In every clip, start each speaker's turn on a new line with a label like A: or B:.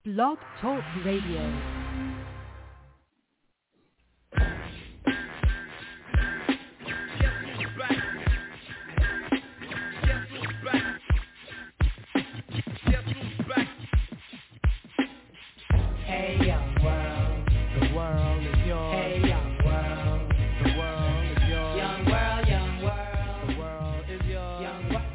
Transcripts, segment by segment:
A: Blog Talk Radio.
B: Hey young world, the world is yours. Hey young world, the world is yours. Young world, the world is yours. Young world,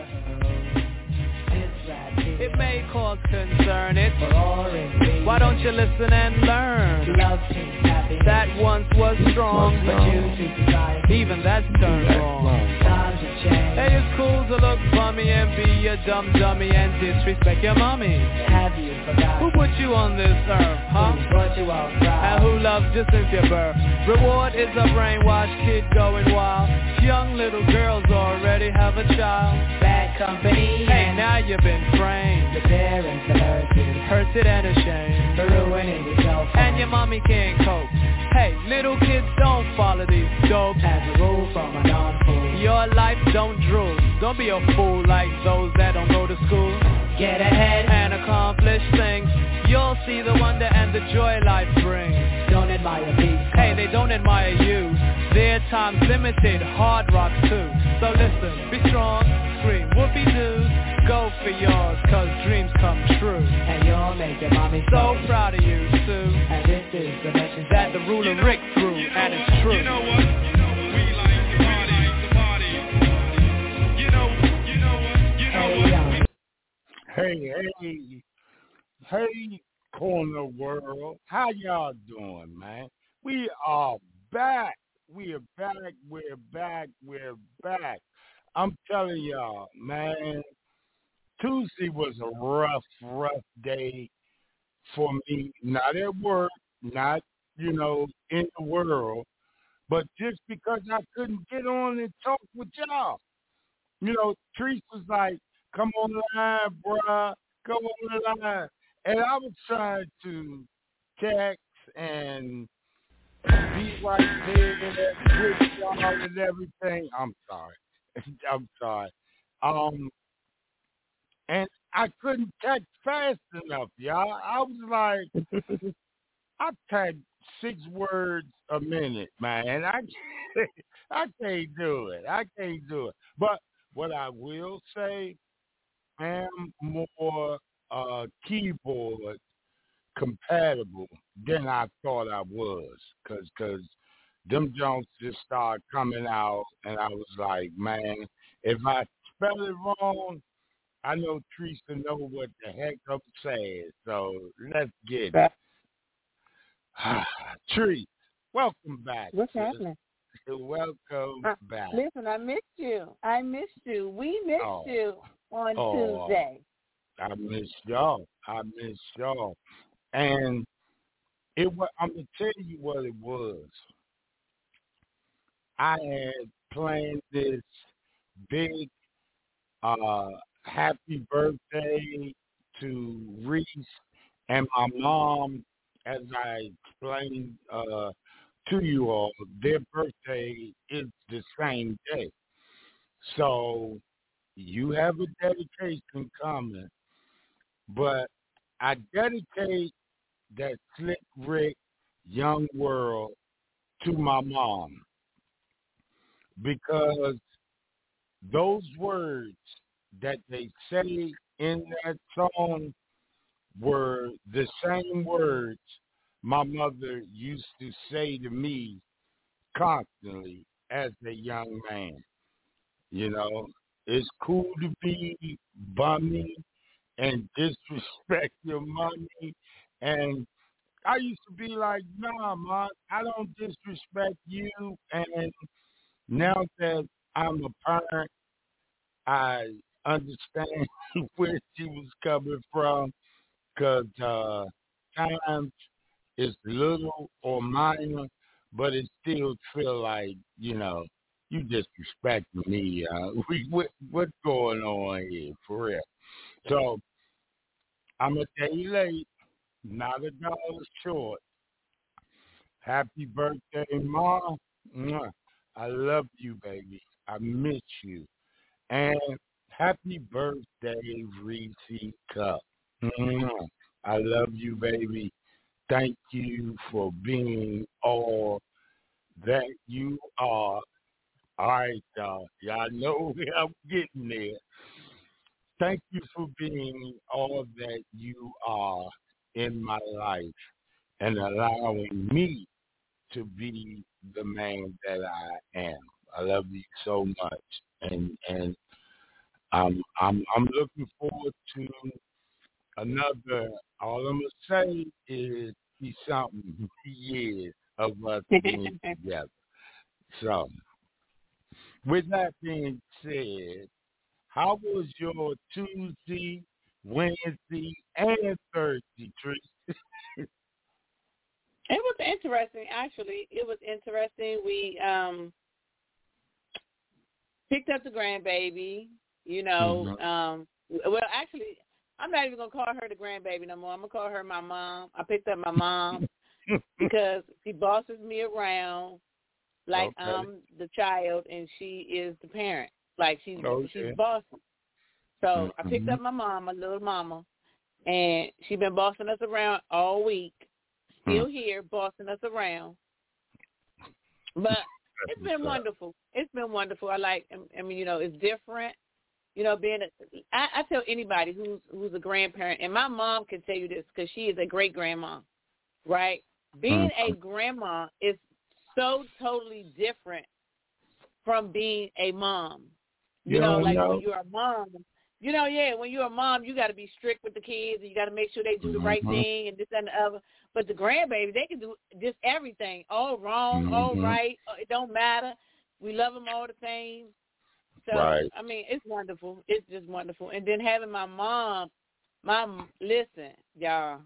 B: this rap here. It may cause concern, why don't you listen and learn? Love team happy. That once was strong, but you desire. Even that's turned wrong. Times have changed. Hey, it's cool to look bummy and be a dumb dummy and disrespect your mommy. Have you forgotten? Who put you on this earth, huh? Who brought you outside? And who loved you since your birth? Reward is a brainwashed kid going wild. Young little girls already have a child. Bad company. Hey, now you've been framed. Your parents are hurted and ashamed for ruining yourself. And your mommy can't cope. Hey, little kids don't follow these dope. As a rule from a non-fool. Your life don't drool. Don't be a fool like those that don't go to school. Get ahead and accomplish things. You'll see the wonder and the joy life brings. Don't admire these. Hey, they don't admire you. Their time's limited, hard rock too. So listen, be strong, scream whoopee-doos. Go for yours, cause dreams come true. And you'll make your mommy so proud of you, Sue. And this is the message that the ruler Rick threw, and it's true.
C: You know what? We like to party. You know what?
D: Hey, corner world. How y'all doing, man? We are back. We're back. I'm telling y'all, man, Tuesday was a rough day for me. Not at work, not, in the world, but just because I couldn't get on and talk with y'all. Treese was like, come on the line, bruh. Come on the line. And I was trying to text and be right there with y'all and everything. I'm sorry. And I couldn't text fast enough, y'all. I was like, I type 6 words a minute, man. I can't do it. But what I will say, I am more keyboard compatible than I thought I was, cause them Jones just started coming out, and I was like, man, if I spell it wrong, I know Teresa know what the heck I'm saying. So let's get it. Teresa, welcome back.
E: What's happening?
D: Welcome back.
E: Listen, I missed you. We missed you on Tuesday.
D: I missed y'all. And I'm gonna tell you what it was. I had planned this big happy birthday to Reese and my mom. As I explained to you all, their birthday is the same day. So you have a dedication coming, but I dedicate that Slick Rick Young World to my mom, because those words that they say in that song were the same words my mother used to say to me constantly as a young man. It's cool to be bummy and disrespect your mommy. And I used to be like, nah, Mom, I don't disrespect you. And now that I'm a parent, I understand where she was coming from, because times it's little or minor, but it still feel like, you disrespecting me. What's going on here, for real? So I'm a day late, not $1 short. Happy birthday, Ma. Mwah. I love you, baby. I miss you. And happy birthday, Reese Cup. I love you, baby. Thank you for being all that you are. All right, y'all. Y'all know I'm getting there. Thank you for being all that you are in my life and allowing me to be the man that I am. I love you so much, and I'm looking forward to another. All I'm gonna say is be something years of us being together. So, with that being said, how was your Tuesday, Wednesday, and Thursday, Trish?
E: It was interesting, actually. It was interesting. We picked up the grandbaby, you know. Well, actually, I'm not even going to call her the grandbaby no more. I'm going to call her my mom. I picked up my mom because she bosses me around like I'm the child and she is the parent. Like she's bossy. So I picked up my mom, my little mama, and she's been bossing us around all week. Still here, bossing us around. But it's been wonderful. It's been wonderful. I mean, you know, it's different. You know, I tell anybody who's a grandparent, and my mom can tell you this because she is a great grandma, right? Being a grandma is so totally different from being a mom. You know, like when you're a mom, you know, when you're a mom, you got to be strict with the kids, and you got to make sure they do the right thing and this and the other. But the grandbaby, they can do just everything, all wrong, all right. It don't matter. We love them all the same. So, I mean, it's wonderful. It's just wonderful. And then having my mom, listen, y'all.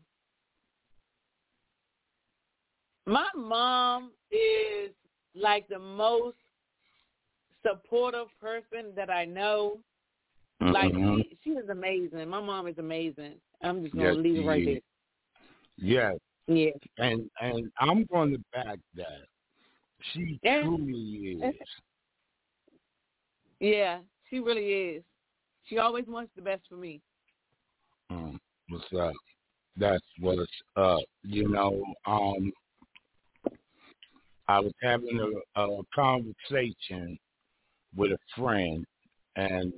E: My mom is like the most supportive person that I know. Like, she is amazing. My mom is amazing. I'm just going to leave it right there.
D: Yes.
E: Yeah.
D: And I'm going to back that. She truly is.
E: Yeah, she really is. She always wants the best for me.
D: What's up? That's what's up. You know, I was having a conversation with a friend, and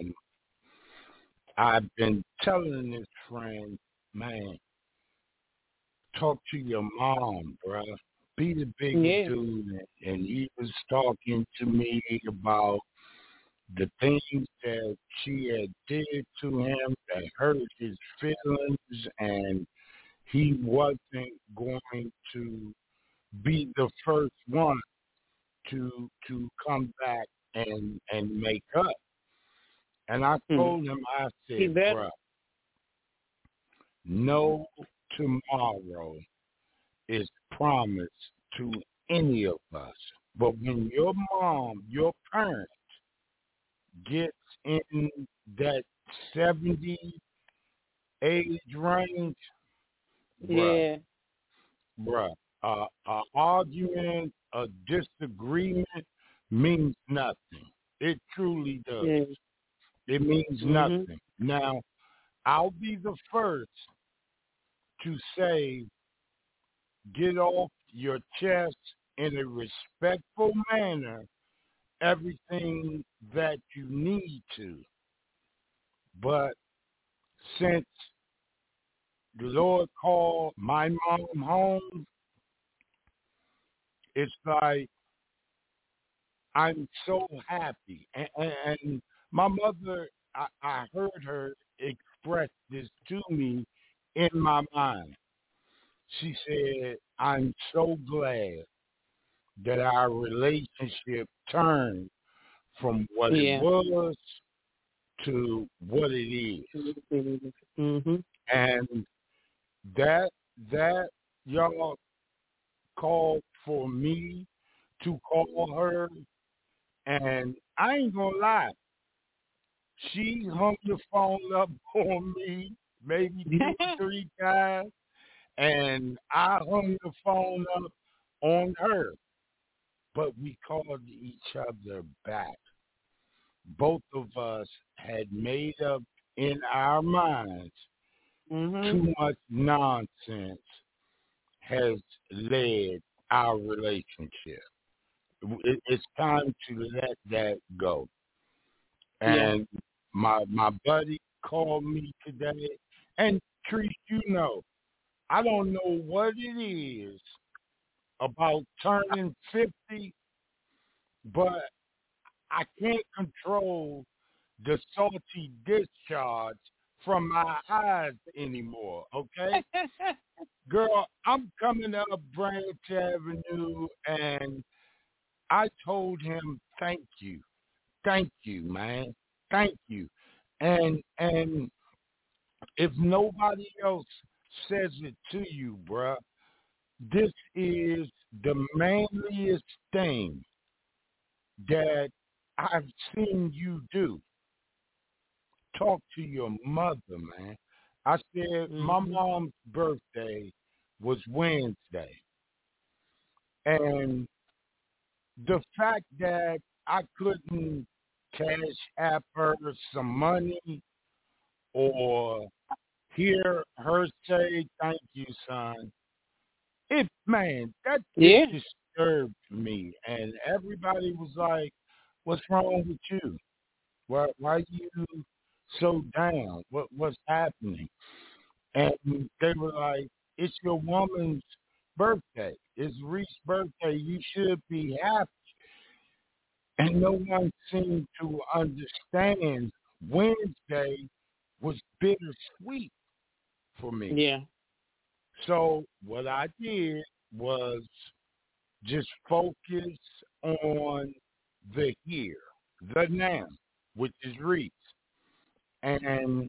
D: I've been telling this friend, man, talk to your mom, bruh. Be the big dude. And he was talking to me about the things that she had did to him that hurt his feelings, and he wasn't going to be the first one to come back and make up. And I told him, I said, bruh, no tomorrow is promised to any of us. But when your mom, your parent, gets in that 70 age range, bruh, an argument, a disagreement means nothing. It truly does.
E: Yeah.
D: It means nothing. Now, I'll be the first to say, get off your chest in a respectful manner everything that you need to. But since the Lord called my mom home, it's like I'm so happy. And my mother, I heard her express this to me in my mind. She said, I'm so glad that our relationship turned from what it was to what it is. And that y'all called for me to call her, and I ain't gonna lie, she hung the phone up on me maybe 2 or 3 times, and I hung the phone up on her, but we called each other back. Both of us had made up in our minds too much nonsense has led our relationship. It's time to let that go. And my buddy called me today, and Trees, I don't know what it is about turning 50, but I can't control the salty discharge from my eyes anymore, okay? Girl, I'm coming up Branch Avenue, and I told him, thank you, man, thank you. And if nobody else says it to you, bruh, this is the manliest thing that I've seen you do. Talk to your mother, man. I said my mom's birthday was Wednesday. And the fact that I couldn't cash app her some money or hear her say, thank you, son, that disturbed me. And everybody was like, what's wrong with you? Why are you so down? What's happening? And they were like, it's your woman's birthday. It's Reese's birthday. You should be happy. And no one seemed to understand Wednesday was bittersweet for me.
E: Yeah.
D: So what I did was just focus on the here, the now, which is Reese. And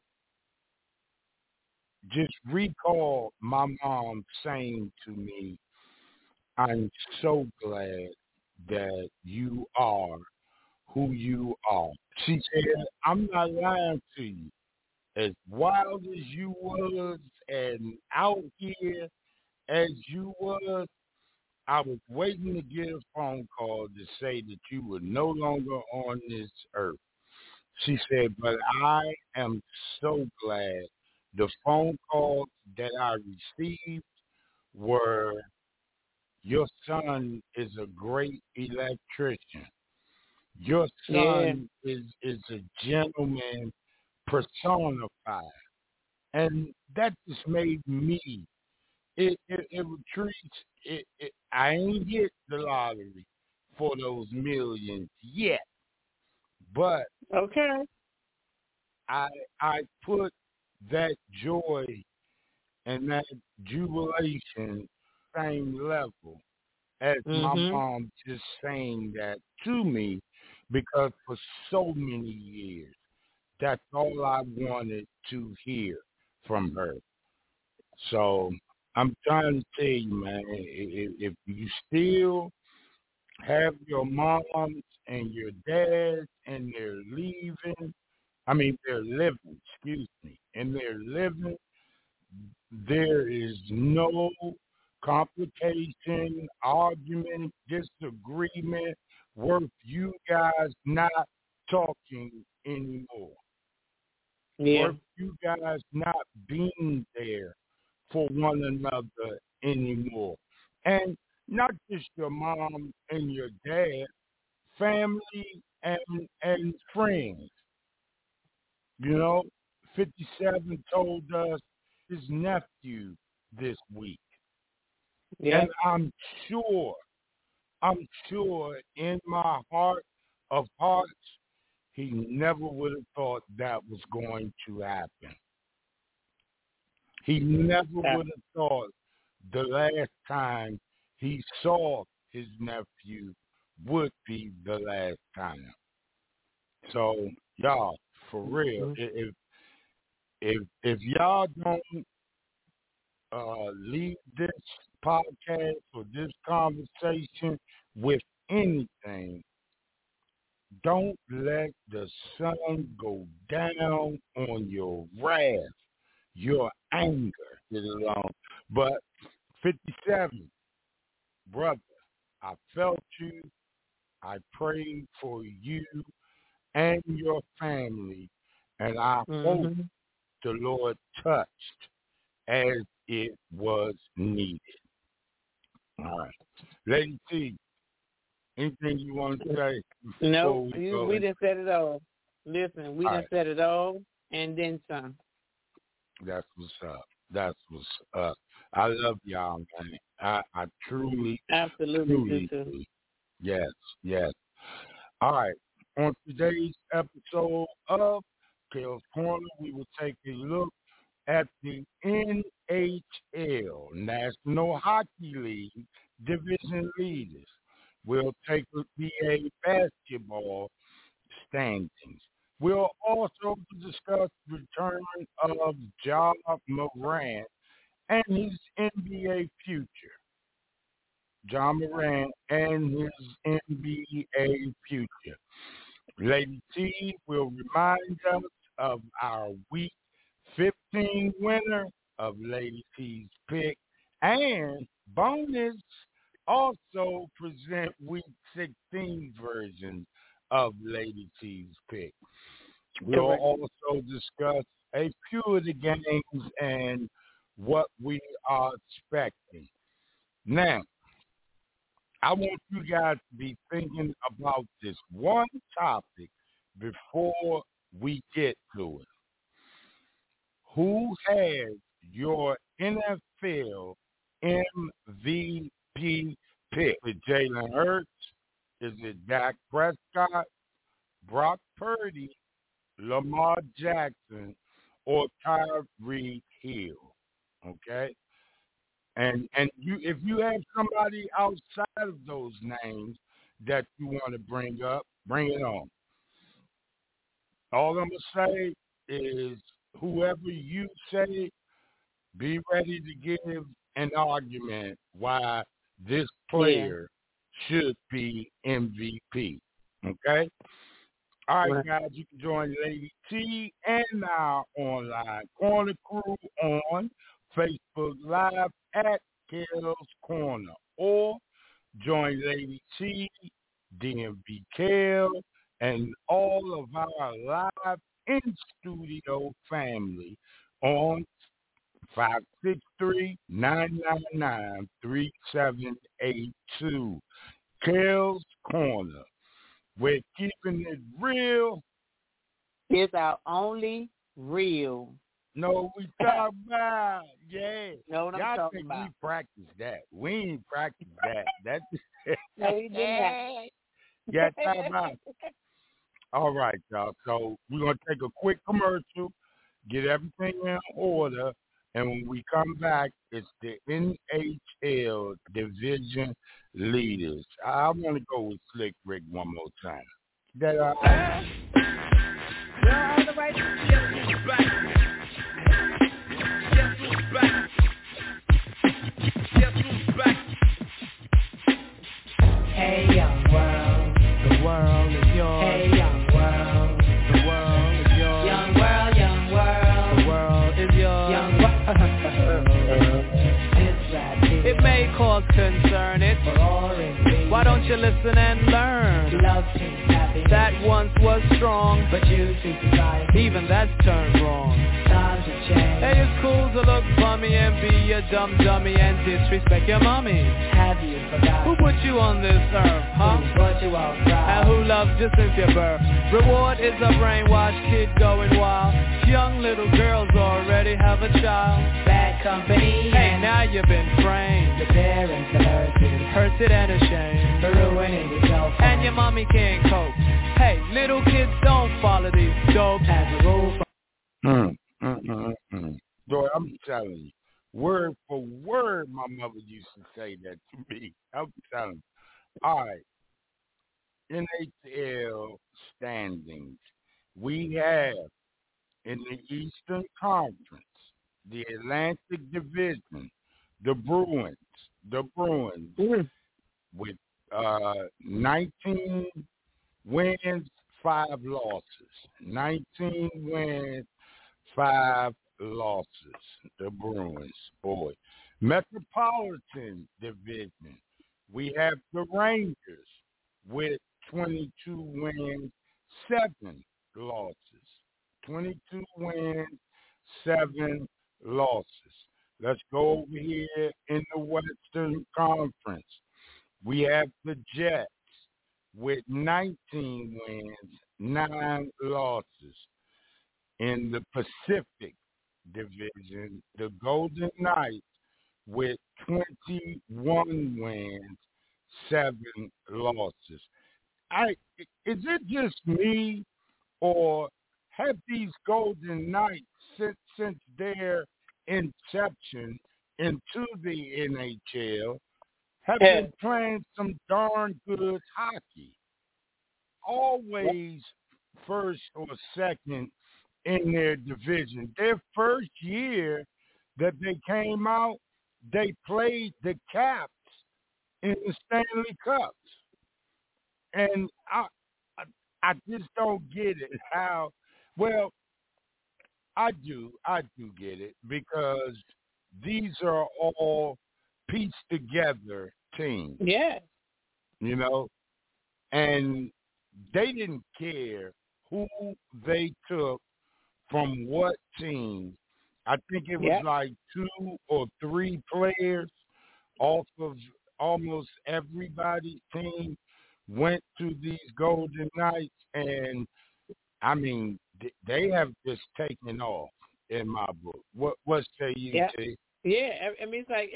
D: just recall my mom saying to me, I'm so glad that you are who you are. She said, I'm not lying to you. As wild as you was and out here as you was, I was waiting to get a phone call to say that you were no longer on this earth. She said, but I am so glad the phone calls that I received were, your son is a great electrician. Your son is a gentleman personified. And that just made me, it retreats, I ain't hit the lottery for those millions yet. But I put that joy and that jubilation same level as my mom just saying that to me, because for so many years, that's all I wanted to hear from her. So I'm trying to tell you, man, if you still have your moms and your dads and they're living, and they're living, there is no complication, argument, disagreement worth you guys not talking anymore. Worth you guys not being there for one another anymore. And not just your mom and your dad, family and friends. 57 told us his nephew this week. And I'm sure in my heart of hearts, he never would have thought that was going to happen. He never would have thought the last time he saw his nephew would be the last time. So, y'all, for real, if y'all don't leave this podcast or this conversation with anything, don't let the sun go down on your wrath, your anger. Get along. But 57, brother, I felt you. I prayed for you and your family, and I hope the Lord touched as it was needed. All right. Lady T, anything you want to say?
E: No, we done said it all. Listen, we done said it all and then some.
D: That's what's up. That's what's up. I love y'all, man. I truly,
E: absolutely
D: do. Yes, yes. All right. On today's episode of Kale's Corner, we will take a look at the NHL, National Hockey League, division leaders. We'll take the NBA basketball standings. We'll also discuss the return of Ja Morant and his NBA future. Ja Morant and his NBA future. Lady T will remind us of our Week 15 winner of Lady T's pick, and bonus, also present Week 16 version of Lady T's pick. We'll also discuss a few of the games and what we are expecting. Now, I want you guys to be thinking about this one topic before we get to it. Who has your NFL MVP pick? Is it Jalen Hurts? Is it Dak Prescott, Brock Purdy, Lamar Jackson, or Tyreek Hill? Okay? And you, if you have somebody outside of those names that you want to bring up, bring it on. All I'm going to say is whoever you say, be ready to give an argument why this player should be MVP. Okay? All right, guys, you can join Lady T and our online corner crew on Facebook Live at Kale's Corner, or join Lady T, DMV Kale, and all of our live in-studio family on 563-999-3782. Kale's Corner. We're keeping it real.
E: It's our only real.
D: No, we talk about,
E: No, what I'm talking
D: think
E: about.
D: we practice that. We ain't practice that. That's
E: no, we didn't.
D: Yeah, talk about. All right, y'all. So we're going to take a quick commercial, get everything in order, and when we come back, it's the NHL division leaders. I want to go with Slick Rick one more time. That all right?
B: Well, all the way to the back. Guess who's back? Guess who's back?
F: Hey, young world.
B: The world is yours.
F: Hey, young world.
B: The world is yours.
F: Young world, young world.
B: The world is yours.
F: Young world. This rap here.
B: It may cause concern. It's
F: For R&B.
B: why don't you listen and learn?
F: Love, peace, happiness.
B: That once was strong,
F: But you choose to die.
B: even that's turned wrong.
F: Times have changed.
B: Hey, it's cool to look bummy and be a dumb dummy and disrespect your mommy.
F: Have you forgotten?
B: Who put you on this earth, huh?
F: Who brought you out
B: And
F: proud?
B: who loves you since your birth? Reward is a brainwashed kid going wild. Young little girls already have a child.
F: Bad company.
B: Hey, now you've been framed.
F: Your parents are
B: Hurted and ashamed.
F: for ruining yourself.
B: And your mommy can't cope. Hey, little kids don't follow these dope.
F: As a rule.
D: Boy, I'm telling you, word for word, my mother used to say that to me. I'm telling you. All right. NHL standings. We have in the Eastern Conference, the Atlantic Division, the Bruins with 19 wins, 5 losses. 19 wins, 5 losses. The Bruins, boy. Metropolitan Division, we have the Rangers with 22 wins, 7 losses. 22 wins, 7 losses. Let's go over here in the Western Conference. We have the Jets with 19 wins, 9 losses. In the Pacific Division, the Golden Knights with 21 wins, 7 losses. Is it just me, or have these Golden Knights since their inception into the NHL have been playing some darn good hockey? Always first or second in their division. Their first year that they came out, they played the Caps in the Stanley Cups. And I just don't get it how, well, I do get it, because these are all pieced together teams.
E: Yeah.
D: You know, and they didn't care who they took from what team. I think it was like 2 or 3 players off of almost everybody's team went to these Golden Knights, and I mean, they have just taken off in my book. What say you, T?
E: Yeah, I mean, it's like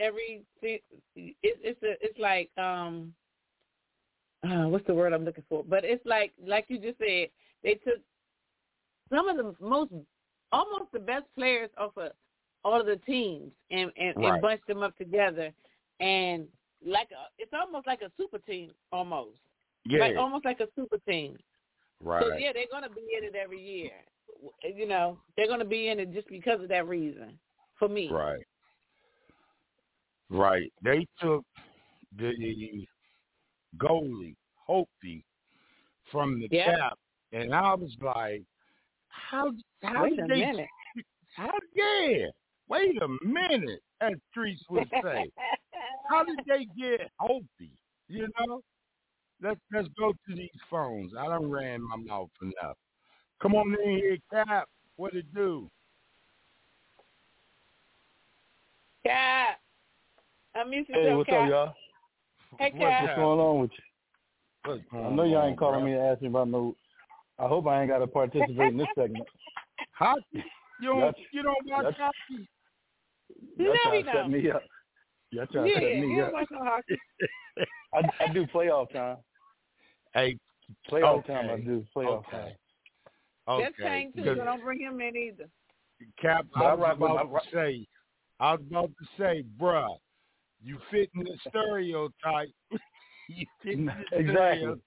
E: it's like what's the word I'm looking for? But it's like you just said, they took some of the almost the best players off of all of the teams and bunched them up together, and it's almost like a super team almost.
D: Yeah.
E: Like almost like a super team.
D: Right.
E: So yeah, they're gonna be in it every year. You know, they're gonna be in it just because of that reason. For me.
D: Right. Right. They took the goalie, Holtby, from the Cap, and I was like, how
E: wait
D: did
E: a
D: they?
E: Minute.
D: Wait a minute, as Treese would say. How did they get Holtby? You know? Let's go to these phones. I done ran my mouth enough. Come on in here, Cap. What it do?
E: Cap. I miss you.
G: Hey, what's
E: Cap.
G: up, y'all?
E: Hey, Cap.
G: What's going on with you? I know y'all ain't calling me to ask me about no. I hope I ain't got to participate in this segment.
D: Hockey? You don't watch hockey?
G: Y'all trying to set me up. Y'all trying to set me up.
E: Watch no hockey.
G: I do playoff time.
D: Hey,
G: playoff time. I do playoff time.
D: Okay.
E: That's Shane too, so don't bring him in either.
D: Cap, I was about to say, bruh, you fit in the stereotype. You fit in the stereotype.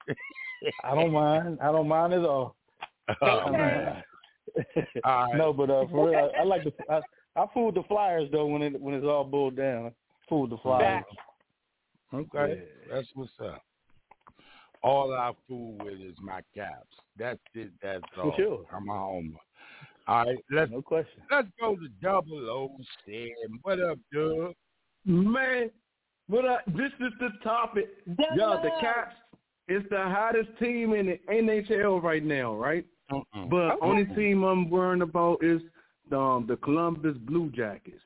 G: I don't mind at all.
D: Oh, man. All right.
G: No, but for real, I like I fooled the Flyers though when it's all boiled down. Fooled the Flyers.
D: Okay, that's what's up. All I fool with is my Caps. That's it. That's all.
G: For sure.
D: I'm a homer. All right, let's go to 007. What up, Doug?
H: Man, what up? This is the topic. Yo, the Caps is the hottest team in the NHL right now, right? But only team I'm worrying about is the Columbus Blue Jackets.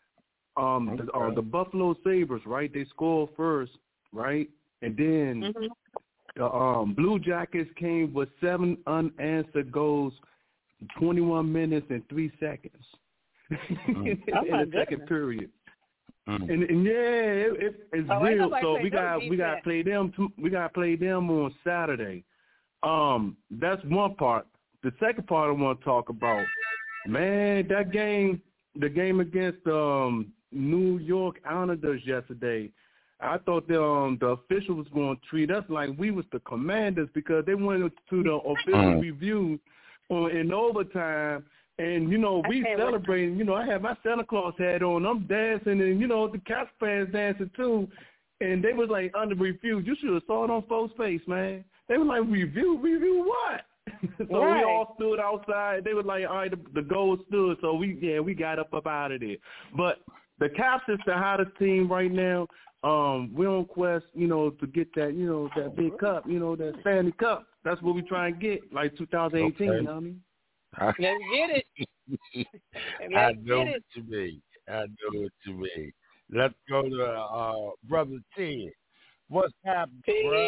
H: The Buffalo Sabres, right? They scored first, right? And then the Blue Jackets came with 7 unanswered goals, 21 minutes and 3 seconds in the second period. And it's real. So we got to play them. We got to play them on Saturday. That's one part. The second part I want to talk about, man, the game against New York Islanders yesterday. I thought the official was going to treat us like we was the Commanders because they went to the official review in overtime. And, we celebrating. I had my Santa Claus hat on. I'm dancing, and, the Caps fans dancing too. And they was like, under review. You should have saw it on folks' face, man. They were like, review what? So we all stood outside. They were like, all right, the goal stood. So we got up out of there. But the Caps is the hottest team right now. We're on quest, to get that, that big cup, that Stanley Cup. That's what we try and get, like 2018, you know what I mean?
E: Let's get it.
D: I know what you mean. I know what you mean. Let's go to Brother Ted. What's happening, bro?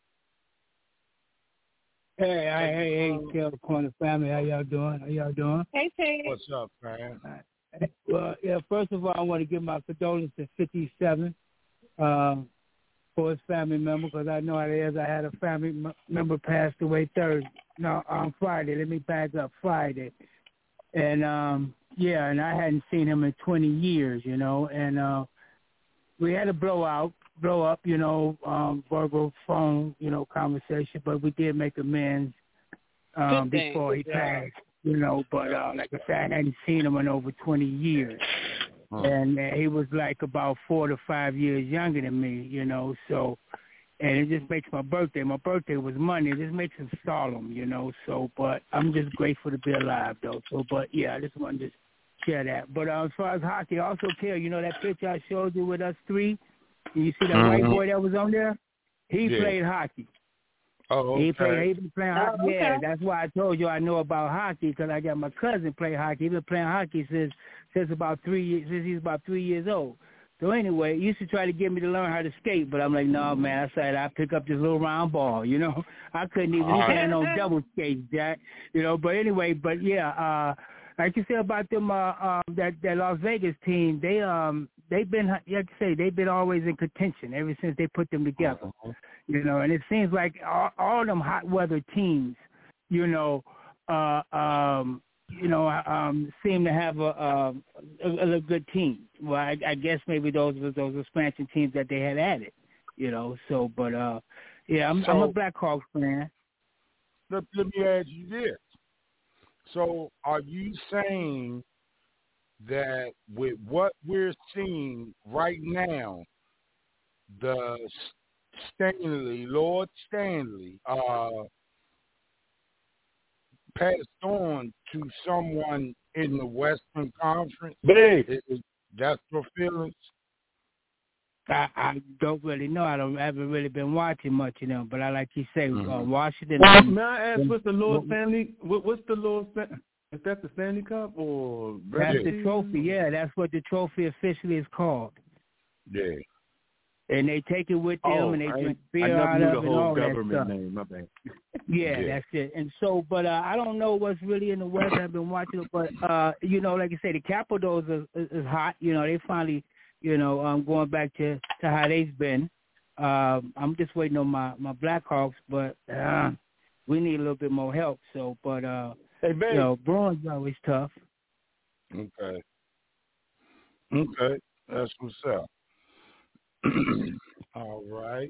I: Hey, California family. How y'all doing?
E: Hey, Ted.
D: What's up, man?
I: Well, yeah, first of all, I want to give my condolences to 57 for his family member, because I know how it is. I had a family member passed away on Friday. Let me back up, Friday. And, and I hadn't seen him in 20 years, and we had a blow up, verbal phone, conversation, but we did make amends before he passed, but like I said, I hadn't seen him in over 20 years. And he was like about 4 to 5 years younger than me, so, and it just makes my birthday was Monday, it just makes it solemn, so, but I'm just grateful to be alive, though, so, but yeah, I just wanted to share that. But as far as hockey, I also care, that picture I showed you with us three, you see that white boy that was on there? He played hockey.
D: Oh, okay.
I: He been playing hockey. Oh, okay. Yeah, that's why I told you I know about hockey, because I got my cousin play hockey. He's been playing hockey since about 3 years, since he's about 3 years old. So anyway, he used to try to get me to learn how to skate, but I'm like, no, man. I said I pick up this little round ball. I couldn't even stand on double skates, Jack. But anyway, but yeah, like you said about them, that Las Vegas team, they've been, like I say, they've been always in contention ever since they put them together. And it seems like all them hot weather teams, seem to have a good team. Well, I guess maybe those expansion teams that they had added, So, but yeah, I'm a Blackhawks fan.
D: Let me ask you this. So, are you saying that with what we're seeing right now, the Lord Stanley, passed on to someone in the Western Conference? That's your feelings?
I: I don't really know. I haven't really been watching much, but I like you say, Washington.
H: May I ask, what's the Lord Stanley? What's the Lord Stanley? Is that the Stanley Cup or?
I: That's the trophy. Yeah, that's what the trophy officially is called.
D: Yeah.
I: And they take it with them, and they drink beer out of it and all that stuff.
H: Name, my bad.
I: Yeah, that's it. And so, but I don't know what's really in the West. I've been watching it, but like I say, the Capitals is hot. They finally, going back to how they've been. I'm just waiting on my Blackhawks, but we need a little bit more help. So, but
H: hey, babe.
I: Bruins always tough.
D: Okay, that's what's up. All right.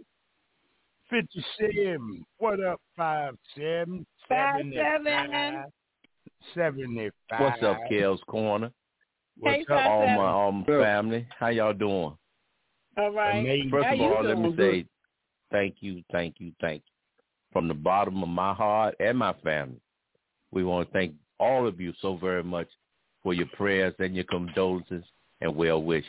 D: 57. What up, 57? 75. 75.
J: What's up, Kel's Corner?
E: Hey,
J: What's up, all my family? How y'all doing?
E: All right.
J: First of all, let me say thank you. From the bottom of my heart and my family, we want to thank all of you so very much for your prayers and your condolences and well wishes.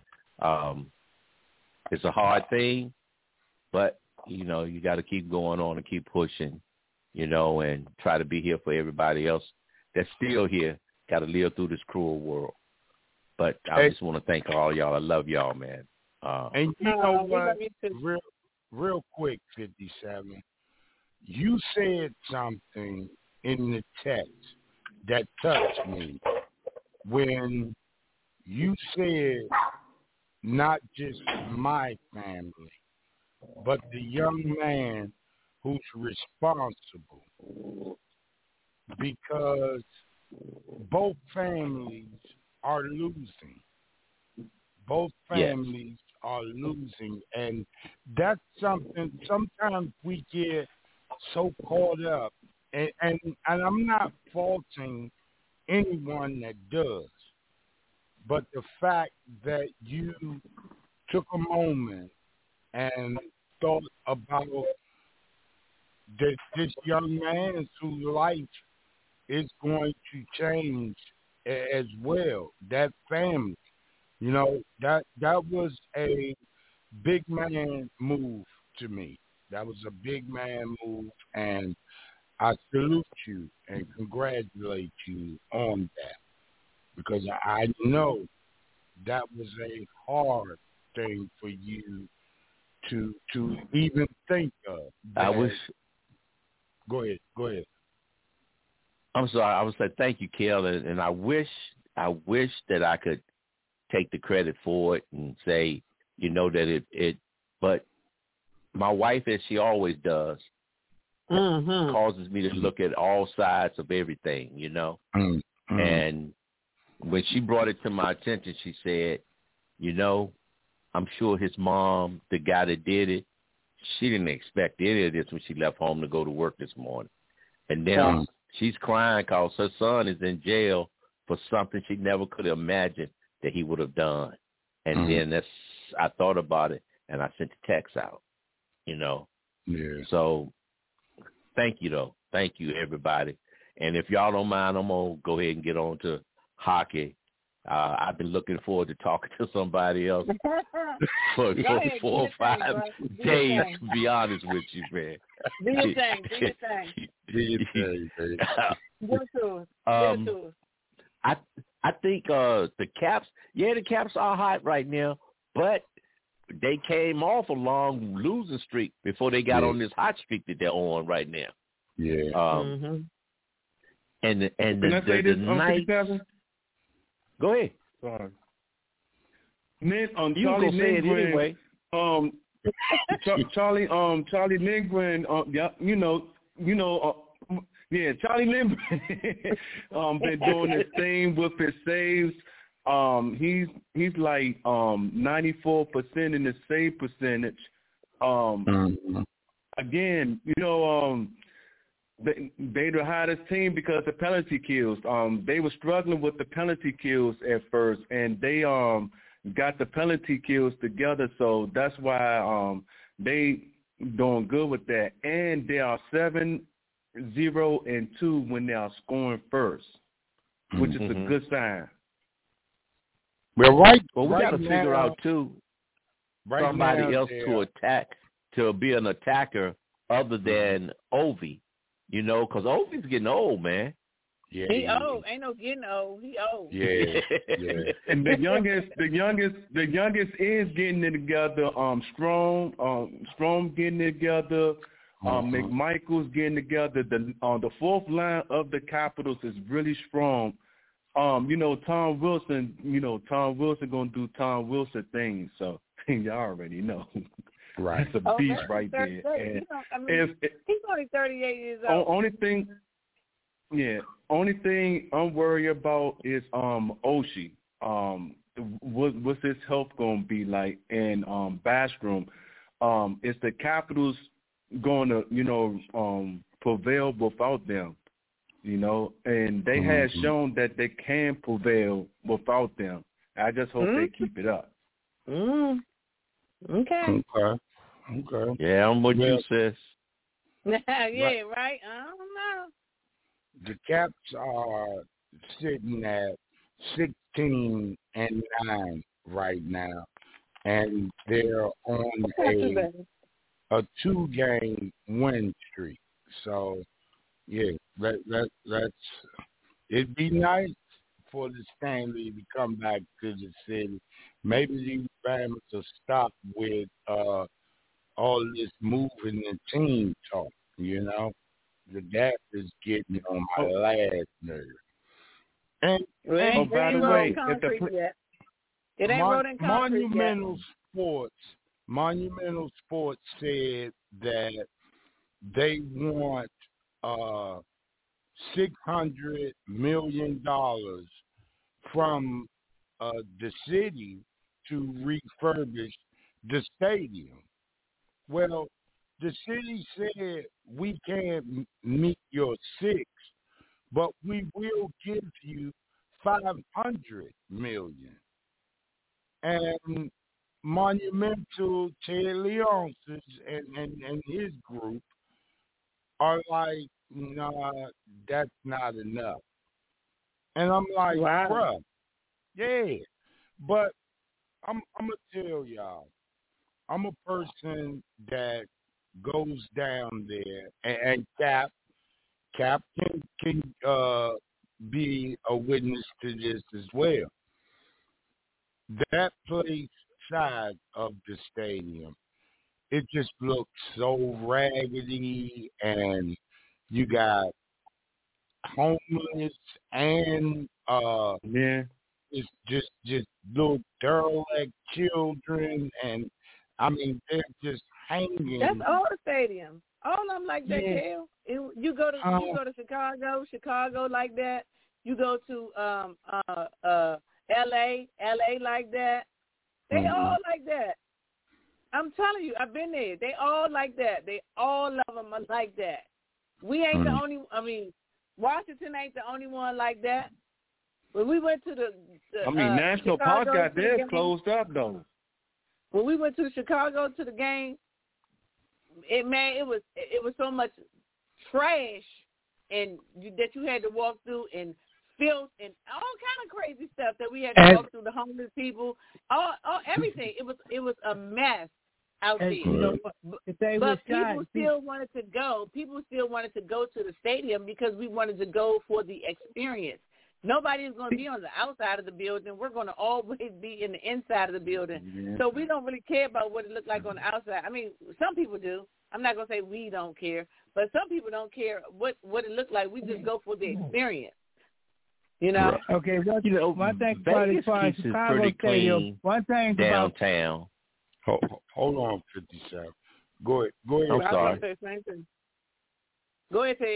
J: It's a hard thing, but, you got to keep going on and keep pushing, and try to be here for everybody else that's still here, got to live through this cruel world. But I just want to thank all y'all. I love y'all, man.
D: And you know what? Real quick, 57. You said something in the text that touched me when you said not just my family, but the young man who's responsible, because both families are losing. Both families are losing, and that's something sometimes we get so caught up, and I'm not faulting anyone that does, but the fact that you took a moment and thought about this young man whose life is going to change as well, that family, that was a big man move to me. That was a big man move, and I salute you and congratulate you on that. because I know that was a hard thing for you to even think of.
J: I wish.
D: Go ahead.
J: I'm sorry. I would say thank you, Kel, and I wish that I could take the credit for it and say, that it. But my wife, as she always does, causes me to look at all sides of everything,
D: Mm-hmm.
J: And when she brought it to my attention, she said, I'm sure his mom, the guy that did it, she didn't expect any of this when she left home to go to work this morning. And now she's crying because her son is in jail for something she never could have imagined that he would have done. And then I thought about it, and I sent the text out,
D: Yeah.
J: So thank you, though. Thank you, everybody. And if y'all don't mind, I'm going to go ahead and get on to hockey. I've been looking forward to talking to somebody else for 4 or 5 days, to be honest with you, man.
E: Do your thing.
D: Do your thing, baby.
E: Do it to us.
J: I think the Caps are hot right now, but they came off a long losing streak before they got on this hot streak that they're on right now.
D: Yeah.
J: And the night. Go ahead.
H: Sorry.
J: You
H: Charlie
J: gonna say it
H: Lindgren,
J: anyway.
H: Charlie Lindgren, Charlie Lindgren been doing his thing with his saves. He's like 94% in the save percentage. Again, they the hottest team because of penalty kills. They were struggling with the penalty kills at first, and they got the penalty kills together. So that's why they doing good with that. And they are 7-0-2 when they are scoring first, which is a good sign.
D: Well,
J: we got to figure out too somebody else to attack, to be an attacker other than Ovi. Because Ovi's getting old, man.
E: Yeah, he old. Ain't no getting old. He old.
D: Yeah.
H: And the youngest is getting it together. Strong getting it together. McMichael's getting together. The fourth line of the Capitals is really strong. Tom Wilson. Tom Wilson gonna do Tom Wilson things. So y'all already know.
D: Right.
H: That's a beast right there.
E: He's only 38 years old.
H: Only thing I'm worried about is Oshie. What's his health gonna be like? And Backstrom. Is the Capitals gonna prevail without them? And they have shown that they can prevail without them. I just hope they keep it up.
E: Okay.
J: Yeah, I'm with you, sis.
E: Right. I don't know.
D: The Caps are sitting at 16-9 right now, and they're on a 2-game win streak. So, yeah, that's it'd be nice for the Stanley to come back to the city. Maybe these fans will stop with all this moving and team talk, That is getting on my last nerve. And
H: by the way,
E: it ain't road in concrete yet.
D: Monumental Sports said that they want $600 million from the city to refurbish the stadium. Well, the city said we can't meet your 6, but we will give you $500 million. And Monumental, Ted Leonsis and his group are like, nah, that's not enough. And I'm like, bruh, yeah. But I'm going to tell y'all, I'm a person that goes down there, and Cap can be a witness to this as well. That place side of the stadium, it just looks so raggedy, and you got homeless and it's just little derelict children, and I mean they're just hanging.
E: That's all the stadiums. All of them like that, Kale. You go to Chicago like that. You go to LA like that. They all like that. I'm telling you, I've been there. They all like that. They all of them are like that. We ain't the only. I mean, Washington ain't the only one like that. When we went to the
H: National
E: Chicago
H: Park got theirs closed up though.
E: When we went to Chicago to the game, it was so much trash and that you had to walk through, and filth and all kind of crazy stuff that we had to walk through. The homeless people, all everything. It was a mess out there. But people still wanted to go. People still wanted to go to the stadium because we wanted to go for the experience. Nobody is going to be on the outside of the building. We're going to always be in the inside of the building. Yeah. So we don't really care about what it looks like on the outside. I mean, some people do. I'm not going to say we don't care, but some people don't care what it looks like. We just go for the experience. You know?
I: Okay, well, one thing about as far as Chicago Stadium, one thing
J: downtown.
D: Hold on, 57. Go ahead.
J: I'm sorry.
E: Go ahead, Ted.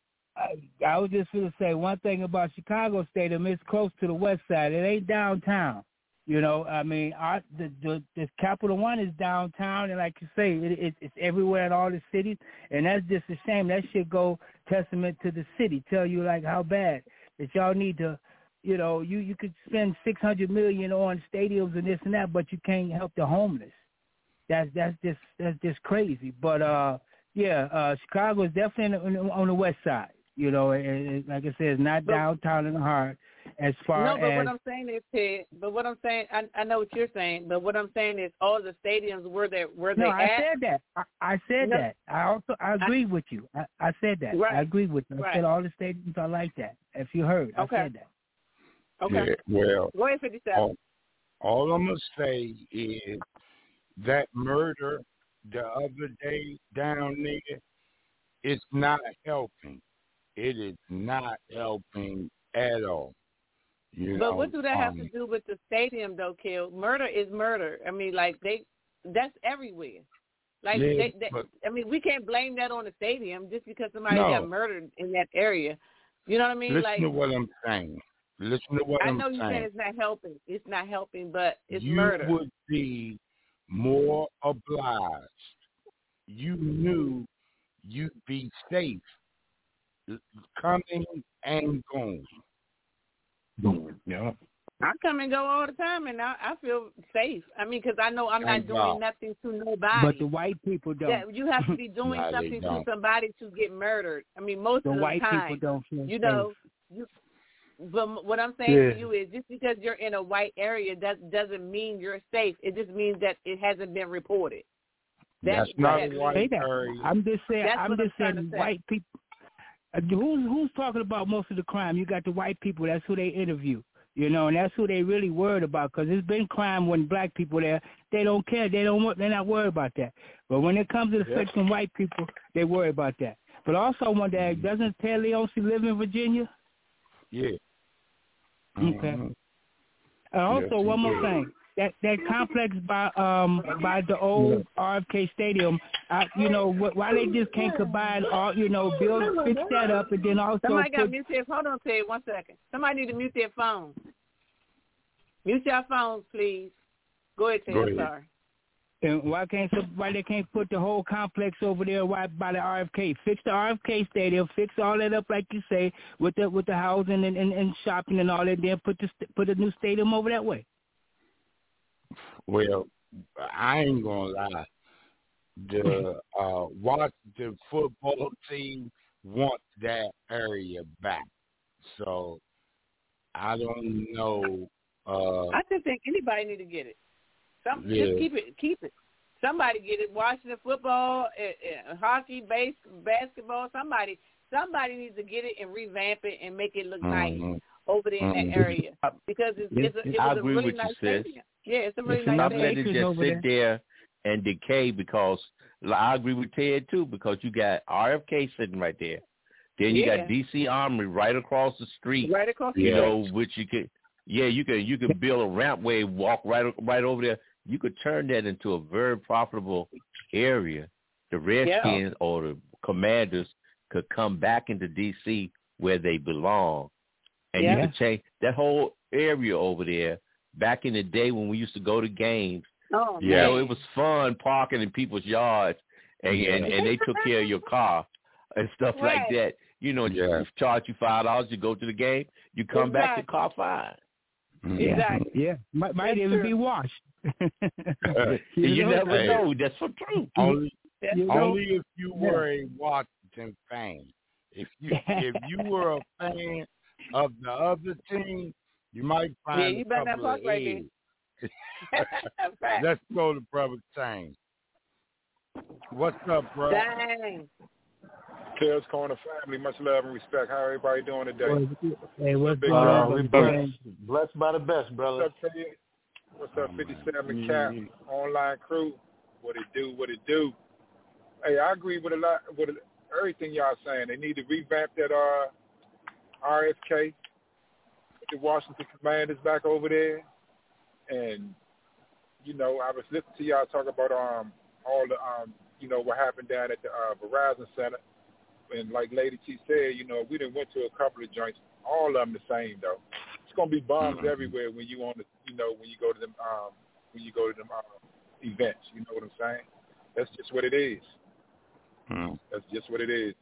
I: I was just going to say one thing about Chicago Stadium. It's close to the west side. It ain't downtown. You know, I mean, the Capital One is downtown, and like you say, it's everywhere in all the cities, and that's just a shame. That should go testament to the city, tell you like how bad that y'all need to, you know, you could spend $600 million on stadiums and this and that, but you can't help the homeless. That's just crazy. But Chicago is definitely on the west side. You know, and like I said, it's not downtown in the heart as far as...
E: No, but what I'm saying is, Ted, I know what you're saying, but what I'm saying is all the stadiums where they
I: No,
E: at.
I: I said that. I said that. I agree with you. I said that.
E: Right.
I: I agree with you. I said all the stadiums are like that. If you heard, I said that.
E: Okay.
D: Yeah, well,
E: go ahead, 57.
D: All I'm going to say is that murder the other day down there, it's not helping. It is not helping at all.
E: But what do that have to do with the stadium, though, Kel? Murder is murder. I mean, like, that's everywhere. Like, I mean, we can't blame that on the stadium just because somebody got murdered in that area. You know what I mean?
D: Listen to what I'm saying.
E: I know you said it's not helping. It's not helping, but it's murder.
D: You would be more obliged. You knew you'd be safe coming and going.
H: Yeah.
E: I come and go all the time, and I feel safe. I mean, because I know I'm not doing nothing to nobody.
I: But the white people don't.
E: Yeah, you have to be doing something to somebody to get murdered. I mean, most of the
I: white
E: time,
I: people don't feel
E: you know. But what I'm saying to you is, just because you're in a white area, that doesn't mean you're safe. It just means that it hasn't been reported.
D: That's not a white area.
I: I'm just saying white people. Who's talking about most of the crime? You got the white people. That's who they interview. You know, and that's who they really worried about, because there's been crime when black people there. They don't care. They're not worried about that. But when it comes to the fixing white people, they worry about that. But also, one day, doesn't Ted Leonsi live in Virginia?
D: Yeah.
I: Okay. And also, one more thing. That complex by the old RFK Stadium, you know, why they just can't combine all, you know, fix that up, and then also
E: somebody got to mute their phone. Hold on, Ted, 1 second. Somebody need to mute their phone. Mute your phones, please. Go ahead, Ted. I'm sorry.
I: And why they can't put the whole complex over there by the RFK? Fix the RFK Stadium, fix all that up like you say with the housing and shopping and all that. Then put a new stadium over that way.
D: Well, I ain't gonna lie. The Washington football team wants that area back. So I don't know.
E: I just think anybody need to get it. Just keep it. Somebody get it. Washington football, hockey, basketball. Somebody somebody needs to get it and revamp it and make it look nice over there in that area because it was a really nice stadium. Yeah, it's a really nice stadium.
J: Let it just sit there and decay because I agree with Ted too because you got RFK sitting right there. Then you got DC Armory right across the street.
E: Right across the
J: street.
E: You
J: know, which you could you could build a ramp where you walk right over there. You could turn that into a very profitable area. The Redskins or the Commanders could come back into DC where they belong. And you could change that whole area over there. Back in the day when we used to go to games, you know, it was fun parking in people's yards, and they took care of your car and stuff like that. You know, charge you $5, you go to the game, you come back to car fine.
E: Exactly.
I: Yeah, might even be washed.
J: you never know. That's so true.
D: Only if you were a Washington fan. If you were a fan of the other team, you might find
E: you better not park right there.
D: Let's go to Brother Tang. What's up, bro?
E: Dang.
K: Tails Corner family, much love and respect. How everybody doing today?
I: Hey, what's
G: going on? Blessed by the best, brother.
K: What's up, 57 Cap, online crew? What it do? Hey, I agree with everything y'all saying. They need to revamp that RFK. The Washington Commanders back over there, and you know I was listening to y'all talk about all the you know what happened down at the Verizon Center, and like Lady T said, you know we done went to a couple of joints, all of them the same though. It's gonna be bombs everywhere when you on the when you go to them events. You know what I'm saying? That's just what it is. That's just what it is.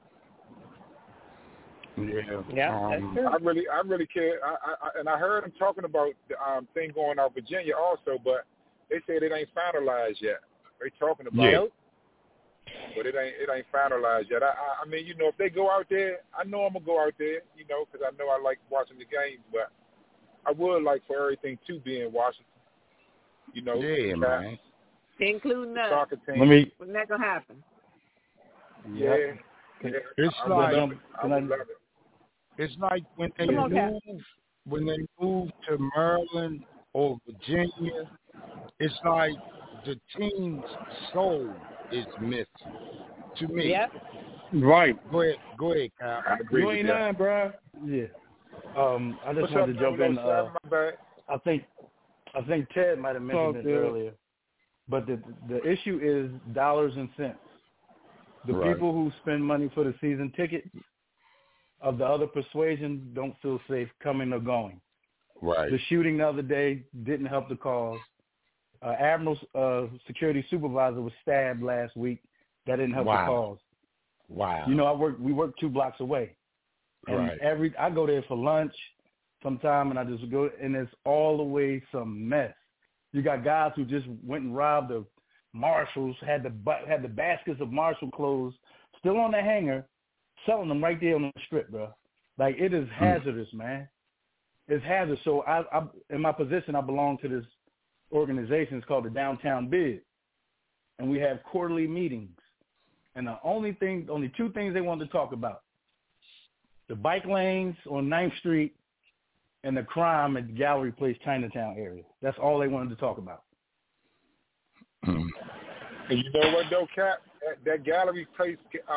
E: Yeah.
K: I really care. I heard them talking about the thing going on Virginia also, but they said it ain't finalized yet. They talking about it, but it ain't finalized yet. I mean, you know, if they go out there, I know I'm gonna go out there, you know, because I know I like watching the games, but I would like for everything to be in Washington. You know,
D: man.
E: Including us.
K: Soccer team.
E: When's that gonna happen?
K: Yeah.
D: It's It's like when they move to Maryland or Virginia, it's like the team's soul is missing to me.
E: Yep.
G: Right.
D: Go ahead, Kyle.
H: You ain't lying, bro.
G: Yeah. I just wanted to jump in. I think Ted might have mentioned it earlier, but the issue is dollars and cents. The people who spend money for the season ticket of the other persuasion don't feel safe coming or going.
D: Right.
G: The shooting the other day didn't help the cause. Admiral's security supervisor was stabbed last week. That didn't help the cause.
D: Wow.
G: You know, we work 2 blocks away. And I go there for lunch sometime, and I just go, and it's all the way some mess. You got guys who just went and robbed the Marshalls, had the baskets of Marshall clothes still on the hanger, selling them right there on the strip, bro. Like, it is hazardous, man. It's hazardous. So I in my position, I belong to this organization. It's called the Downtown Bid, and we have quarterly meetings. And the only 2 things they wanted to talk about: the bike lanes on 9th Street and the crime at the Gallery Place, Chinatown area. That's all they wanted to talk about.
K: And you know what though, Cap? That Gallery Place,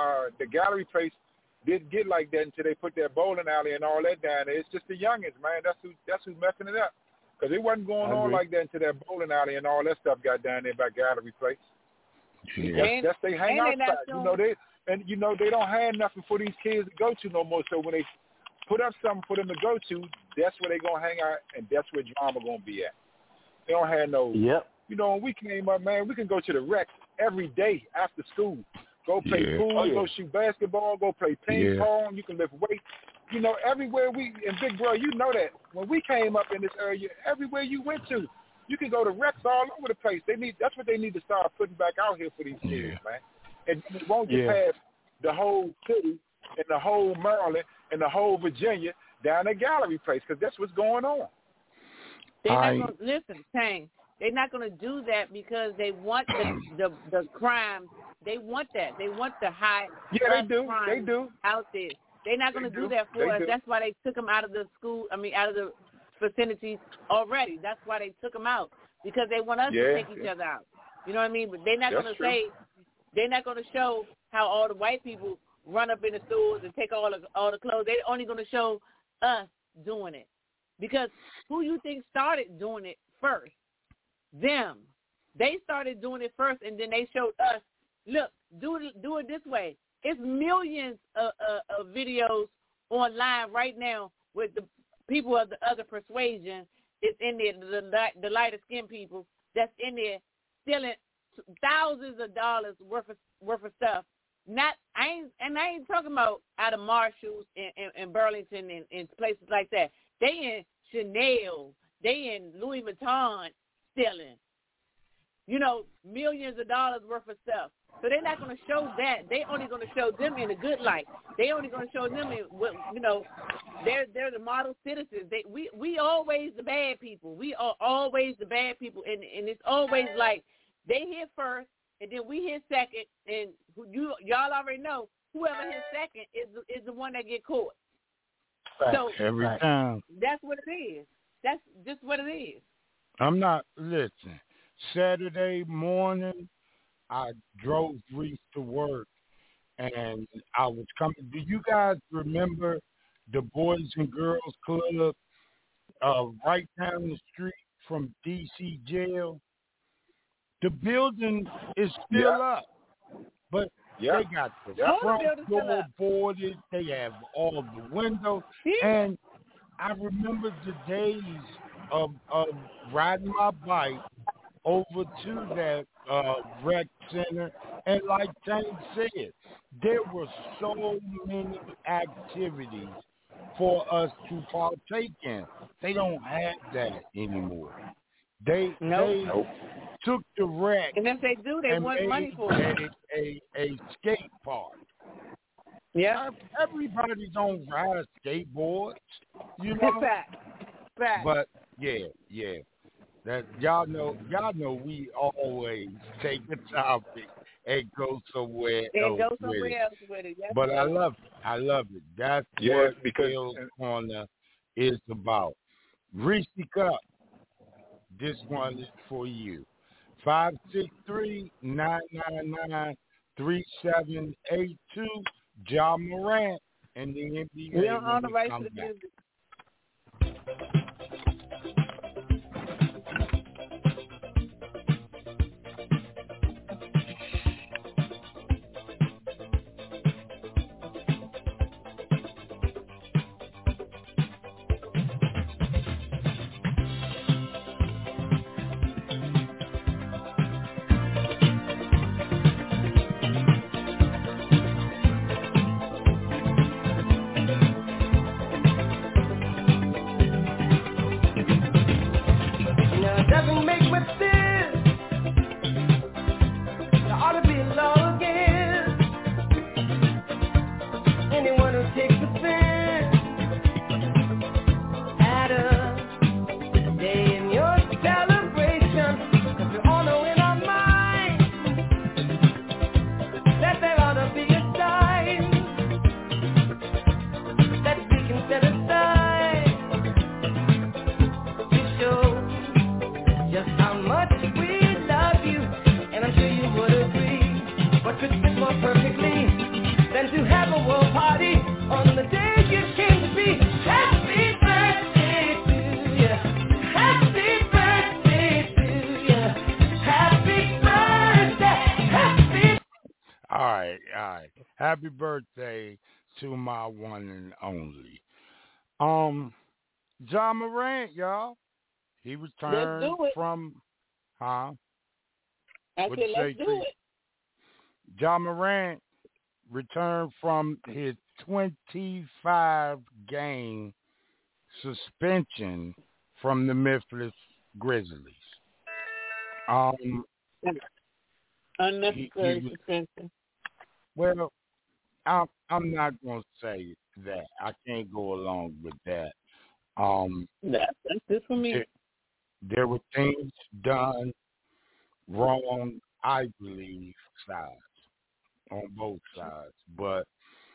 K: didn't get like that until they put that bowling alley and all that down there. It's just the youngins, man. That's who's messing it up. Because it wasn't going on like that until that bowling alley and all that stuff got down there by Gallery Place.
D: Yeah.
K: That's they hang outside. You know they don't have nothing for these kids to go to no more. So when they put up something for them to go to, that's where they gonna hang out, and that's where drama gonna be at. They don't have no.
G: Yep.
K: You know, when we came up, man, we can go to the rec every day after school. Go play pool, go shoot basketball, go play ping pong. You can lift weights. You know, everywhere in Big Bro, you know that. When we came up in this area, everywhere you went to, you can go to recs all over the place. That's what they need to start putting back out here for these kids, man. And it won't just have the whole city and the whole Maryland and the whole Virginia down at Gallery Place, because that's what's going on.
E: They're not going to listen, Tang. They're not going to do that because they want the crime They want that. They want the high
K: they do.
E: crime
K: They do.
E: out there. They're not going to do that for us. That's why they took them out of the school. Out of the vicinities already. That's why they took them out, because they want us to take each other out. You know what I mean? But they're not going to say. They're not going to show how all the white people run up in the stores and take all the clothes. They're only going to show us doing it, because who you think started doing it first? Them. They started doing it first, and then they showed us, look, do it this way. It's millions of videos online right now with the people of the other persuasion. It's in there, the lighter skinned people that's in there stealing thousands of dollars worth of stuff. I ain't talking about out of Marshalls and Burlington and places like that. They in Chanel, they in Louis Vuitton stealing, millions of dollars worth of stuff. So they're not going to show that. They only going to show them in a good light. They only going to show them in they're the model citizens. We always the bad people. We are always the bad people, and it's always like they hit first, and then we hit second, and y'all already know whoever hit second is the one that get caught. So
D: every time.
E: That's what it is. That's just what it is.
D: Listen, Saturday morning, I drove Reese to work, and I was coming. Do you guys remember the Boys and Girls Club right down the street from D.C. jail? The building is still up, but they got the front door boarded. They have all the windows, and I remember the days of riding my bike over to that rec center, and like James said, there were so many activities for us to partake in. They don't have that anymore. They took the rec,
E: and if they do, they want money for it.
D: A skate park.
E: Yeah,
D: everybody don't ride skateboards,
E: Fact.
D: But yeah. That y'all know we always take a topic and go somewhere else
E: with it.
D: But I love it. That's what Bill's Corner is about. Reese Cup, this one is for you. 563-999-3782. Ja Morant and the NBA.
E: We don't own the rights to the music.
D: Happy birthday to my one and only. Ja Morant, y'all. He returned from
E: I said, let's do it.
D: Ja Morant returned from his 25-game suspension from the Memphis Grizzlies.
E: Unnecessary suspension.
D: Well, I'm not going to say that. I can't go along with that.
E: That's it for me.
D: There were things done wrong, I believe, sides. on both sides. But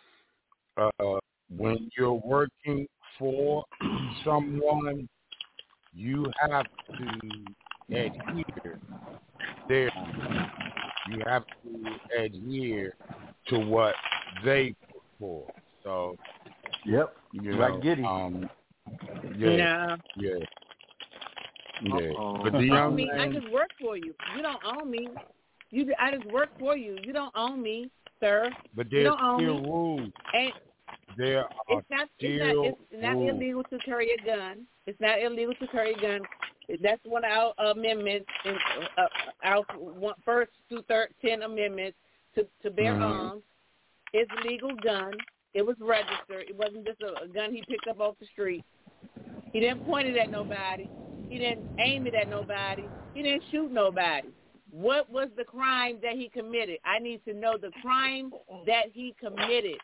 D: when you're working for someone, you have to adhere there. You have to adhere to what they put for. So,
G: yep,
D: you know,
G: like Giddy.
D: Yeah. But the young man,
E: I just work for you. You don't own me. I just work for you. You don't own me, sir.
D: But there's
E: you don't own
D: still
E: me.
D: rules.
E: And
D: there are
E: it's not
D: rules.
E: illegal to carry a gun. It's not illegal to carry a gun. That's one of our amendments, our first through 10 amendments to bear arms. It's a legal gun. It was registered. It wasn't just a gun he picked up off the street. He didn't point it at nobody. He didn't aim it at nobody. He didn't shoot nobody. What was the crime that he committed? I need to know the crime that he committed.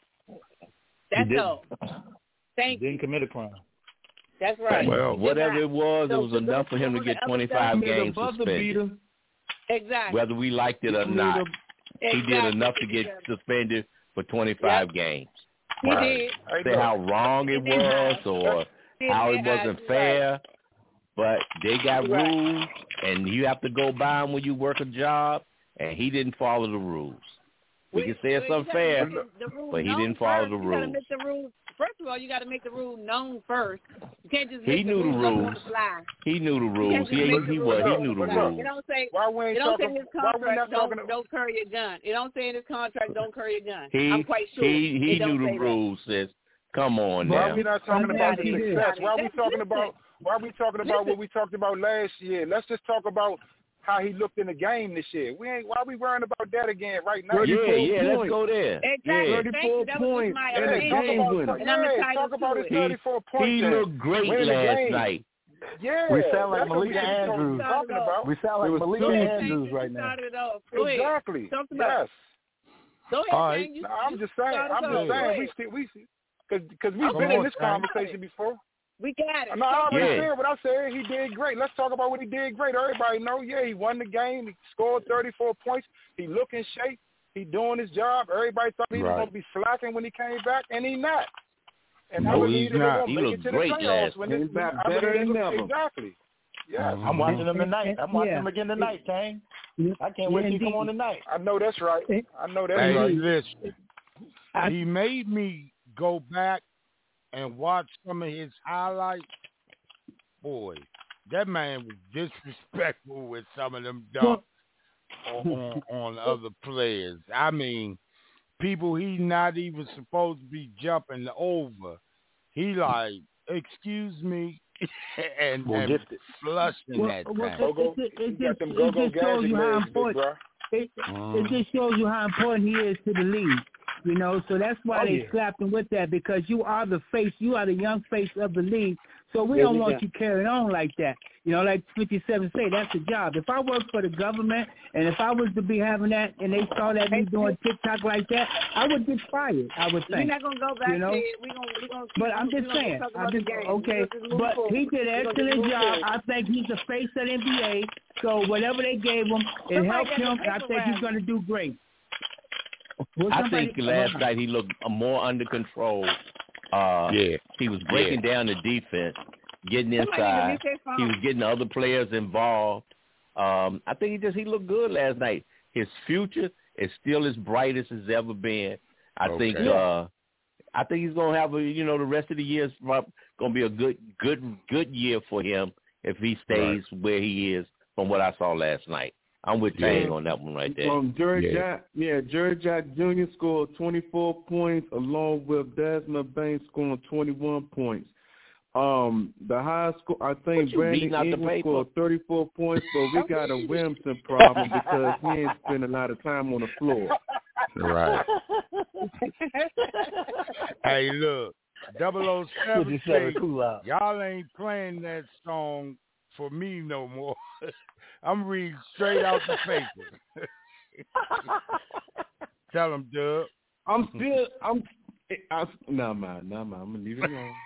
E: That's all. Thank you.
G: Didn't commit a crime.
E: That's right.
J: Well, whatever it was enough for him to get 25 games suspended.
E: Exactly.
J: Whether we liked it or not, he did enough to get suspended for 25 games.
E: He did.
J: Say how wrong it was or how it wasn't fair, but they got rules, and you have to go by them when you work a job, and he didn't follow the rules. We can say it's unfair, but he didn't follow the rules.
E: First of all, you got to make the rule known first. You can't just
J: He knew the rules. He knew the rules. He knew the rules.
E: It don't say in his contract don't carry a gun. It don't say in his contract don't carry a gun. I'm quite sure.
J: He knew the rules, sis. Come on now.
K: Why are we not talking about the success? Why are we talking about what we talked about last year? Let's just talk about how he looked in the game this year. Why are we worrying about that again right now?
J: Let's go there.
E: Exactly.
H: 34 points and a game winner.
K: Talk about his 34 points.
J: He looked great last night.
K: Yeah,
G: we sound like Malika Andrews. We sound like Malika Andrews right now.
K: Exactly. Yes.
E: Go ahead,
K: no, I'm just saying. Because we've been in this conversation before.
E: We got it.
K: No, I already said what I said. He did great. Let's talk about what he did great. Everybody know, he won the game. He scored 34 points. He look in shape. He doing his job. Everybody thought he was going to be slacking when he came back, and he not. And
D: no, he's not.
J: He looked great last night.
H: He's back better than ever.
K: Exactly. Yes.
G: I'm watching him tonight. I'm watching him again tonight, Kane. I can't wait to come on tonight.
K: I know that's right.
D: Listen, he made me go back and watch some of his highlights. Boy, that man was disrespectful with some of them dunks on other players. I mean, people he's not even supposed to be jumping over. He like, excuse me, and flushing that thing.
I: It just shows you how important he is to the league. You know, so that's why they slapped him with that, because you are the face, you are the young face of the league. So we don't want you carrying on like that. You know, like 57 say, that's the job. If I worked for the government and if I was to be having that and they saw that me doing TikTok like that, I would get fired, I would think.
E: We're not going to go back
I: there.
E: We're gonna
I: but I'm just saying. But he did an excellent job. I think he's the face of the NBA. So whatever they gave him, it helped him. I think he's going to do great.
J: I think last night he looked more under control. He was breaking down the defense, getting inside. He was getting other players involved. I think he looked good last night. His future is still as bright as it's ever been. I think he's gonna have the rest of the year is gonna be a good year for him if he stays where he is from what I saw last night. I'm with Tang on that one right there.
H: Jerry Jack Jr. scored 24 points along with Desmond Bain scoring 21 points. The highest score, I think Brandon Ingram scored 34 points, but we got a Williamson problem because he ain't spending a lot of time on the floor.
D: Right. Hey, look, 007 say, y'all ain't playing that song for me no more. I'm reading straight out the paper. Tell him, Doug.
H: No, man. I'm going to leave it alone.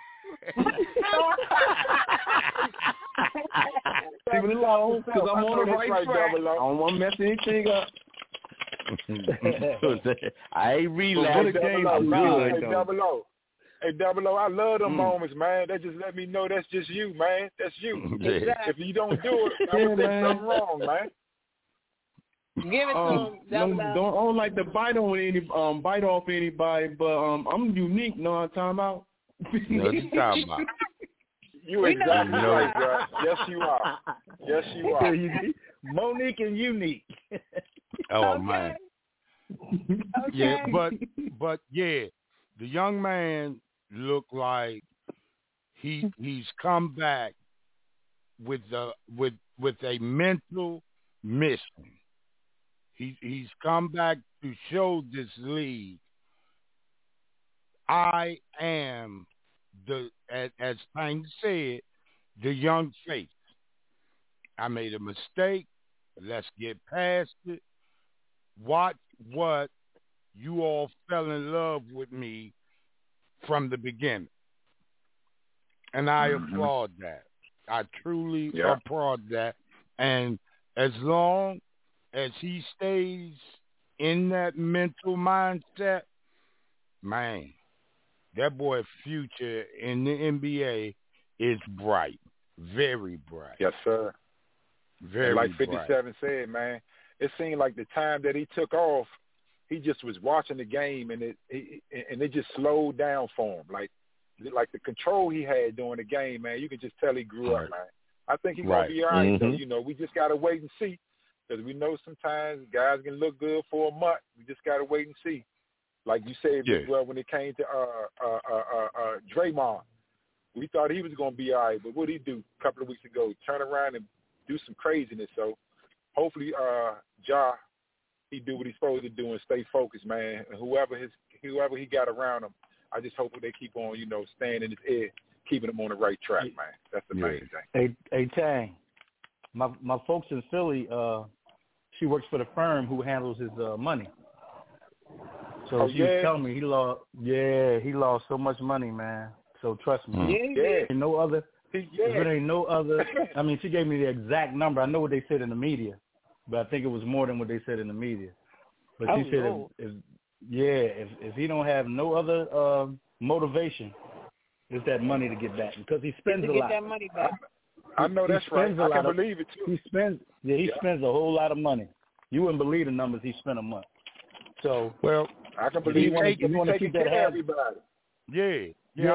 H: Leave it alone, because I'm on the right track. I don't want to mess anything up.
J: I ain't relapsed.
H: What a game
J: I'm
H: good.
K: Hey, Double O. Hey, Double O, I love them moments, man. That just let me know that's just you, man. That's you.
E: Exactly.
K: If you don't do it, I'm going to say something wrong, man.
E: Give it to him, Double O.
H: Don't like to bite off anybody, but I'm unique. Know what I'm talking about?
D: No, what you talking about?
K: You exactly right, bro. Yes, you are. Yes, you are.
G: Monique and unique.
D: Oh,
E: Okay.
D: man.
E: Okay.
D: Yeah, but yeah, the young man looked like he's come back with a mental mission. He's come back to show this league I am as Tank said, the young face. I made a mistake. Let's get past it. Watch what you all fell in love with me from the beginning. And I applaud that. I truly applaud that. And as long as he stays in that mental mindset, man, that boy's future in the NBA is bright. Very bright.
K: Yes, sir.
D: Very
K: and like
D: bright.
K: 57 said, man, it seemed like the time that he took off, he just was watching the game, and it just slowed down for him. Like the control he had during the game, man, you could just tell he grew up, man. I think he's going to be all right, though. You know, we just got to wait and see, because we know sometimes guys can look good for a month. We just got to wait and see. Like you said, well, when it came to Draymond, we thought he was going to be all right, but what did he do a couple of weeks ago? Turn around and do some craziness. So hopefully Ja, he do what he's supposed to do and stay focused, man. And whoever he got around him, I just hope they keep on, staying in his ear, keeping him on the right track, man. That's the main thing.
G: Hey, Tang, my folks in Philly, she works for the firm who handles his money. So she was telling me he lost so much money, man. So trust me. Ain't no other. There ain't no other. I mean, she gave me the exact number. I know what they said in the media, but I think it was more than what they said in the media. But she said, if he don't have no other motivation, it's that money to get back, because he spends a lot.
E: Get that money back.
K: I know that's right. I can believe it too.
G: He spends a whole lot of money. You wouldn't believe the numbers he spent a month. So
K: I can believe
G: you want to keep that habit.
K: Everybody.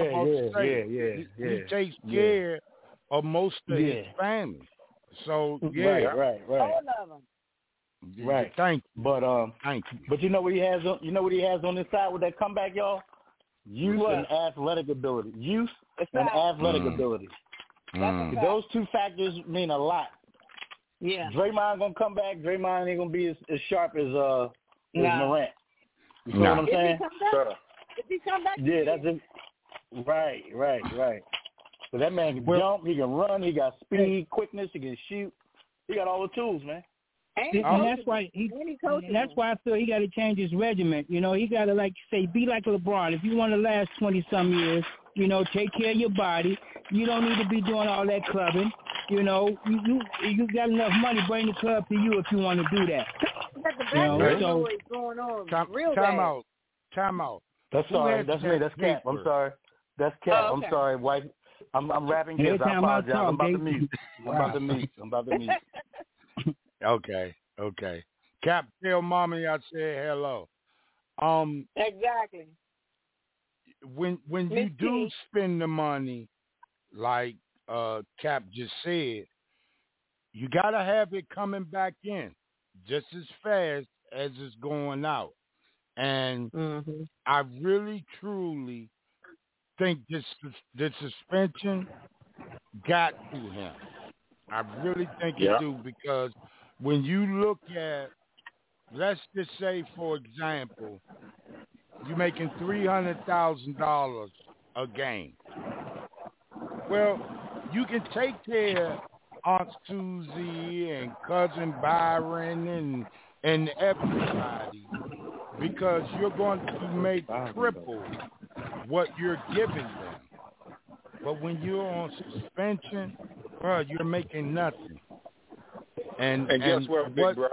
D: He takes care of most of his family. So
G: right.
E: All of them.
G: Right.
D: Thank you.
G: Thank you. But you know what he has on? You know what he has on this side with that comeback, y'all? Youth and athletic ability. Youth and athletic ability. Those two factors mean a lot.
E: Yeah.
G: Draymond gonna come back. Draymond ain't gonna be as sharp as Morant. You know what I'm saying?
E: If he come back,
G: that's it. Right. So that man can jump, he can run, he got speed, quickness, he can shoot. He got all the tools, man.
I: And that's why I feel he got to change his regimen. You know, he got to, like you say, be like LeBron. If you want to last 20-some years, take care of your body. You don't need to be doing all that clubbing. You got enough money, bring the club to you if you want to do that.
E: But the bad noise going on real bad.
D: Time out.
G: That's me. That's Cap. I'm sorry. That's Cap.
E: Oh, okay.
G: I'm sorry, wife. I'm rapping kids. I apologize. I'm about to mute.
D: Okay. Cap, tell mommy I said hello.
E: Exactly.
D: When you do spend the money, like Cap just said, you gotta have it coming back in just as fast as it's going out. And I really, truly think this suspension got to him. I really think it do, because when you look at, let's just say, for example, you're making $300,000 a game. Well, you can take care of Aunt Susie and Cousin Byron and everybody, because you're going to make triple what you're giving them. But when you're on suspension, bro, you're making nothing. And
K: guess what, big bro?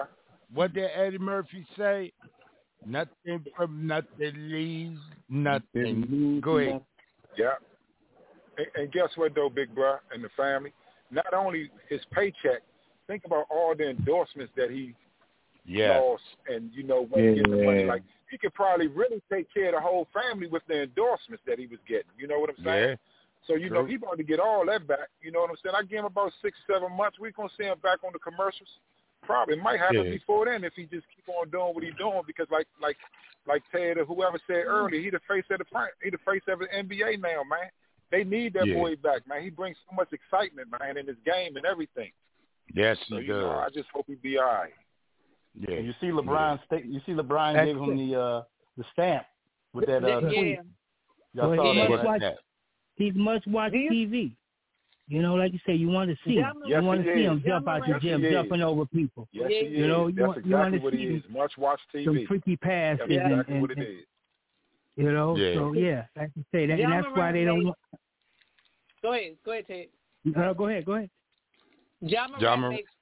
D: what did Eddie Murphy say? Nothing from nothing leaves nothing. Go ahead.
K: Yeah. And guess what, though, big bro and the family? Not only his paycheck, think about all the endorsements that he lost and, when he gets the money. Like, he could probably really take care of the whole family with the endorsements that he was getting. You know what I'm saying?
D: Yeah.
K: So, he about to get all that back. You know what I'm saying? I give him about 6-7 months. We're going to see him back on the commercials. Probably. It might happen before then if he just keep on doing what he's doing because like Ted or whoever said earlier, he the face of the NBA now, man. They need that boy back, man. He brings so much excitement, man, in his game and everything.
D: Yes,
K: so,
D: he does.
K: I just hope he be all right.
G: Yeah. And you see LeBron gave him the stamp with that tweet. Y'all saw that.
I: He's must-watch TV. Like you say, you want to see him. You want to see him jump out the gym, jumping over people.
K: Yes, he is. That's exactly what he is. Must-watch TV.
I: Some freaky passes.
K: That's exactly what it is.
I: So like you say, and that's why they don't want.
E: Go ahead, Ted.
I: Go ahead.
E: Ja Morant makes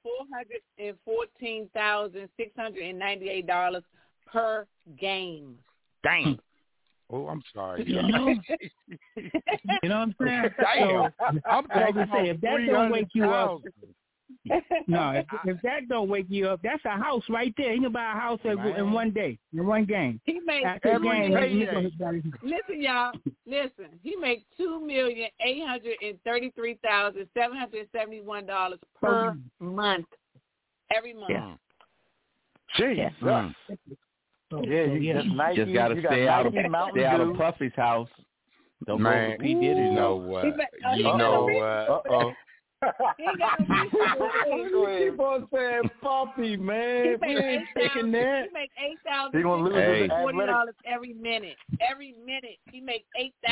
E: $414,698 per game.
D: Dang. Oh, I'm sorry.
I: You know what I'm saying?
D: Damn. I'm
I: like to say, if that don't wake you up, if that don't wake you up, that's a house right there. You can buy a house in one day, in one game.
E: He makes Listen, y'all. Listen, he makes $2,833,771 per month. Every month.
G: Yeah.
D: Jesus.
J: Yeah, just gotta stay out of Puffy's house. Don't go to P. Diddy.
D: You know what? Uh-oh.
H: Keep on saying Puffy, man. We ain't taking that.
E: He makes $8,640 every minute. Every minute, he makes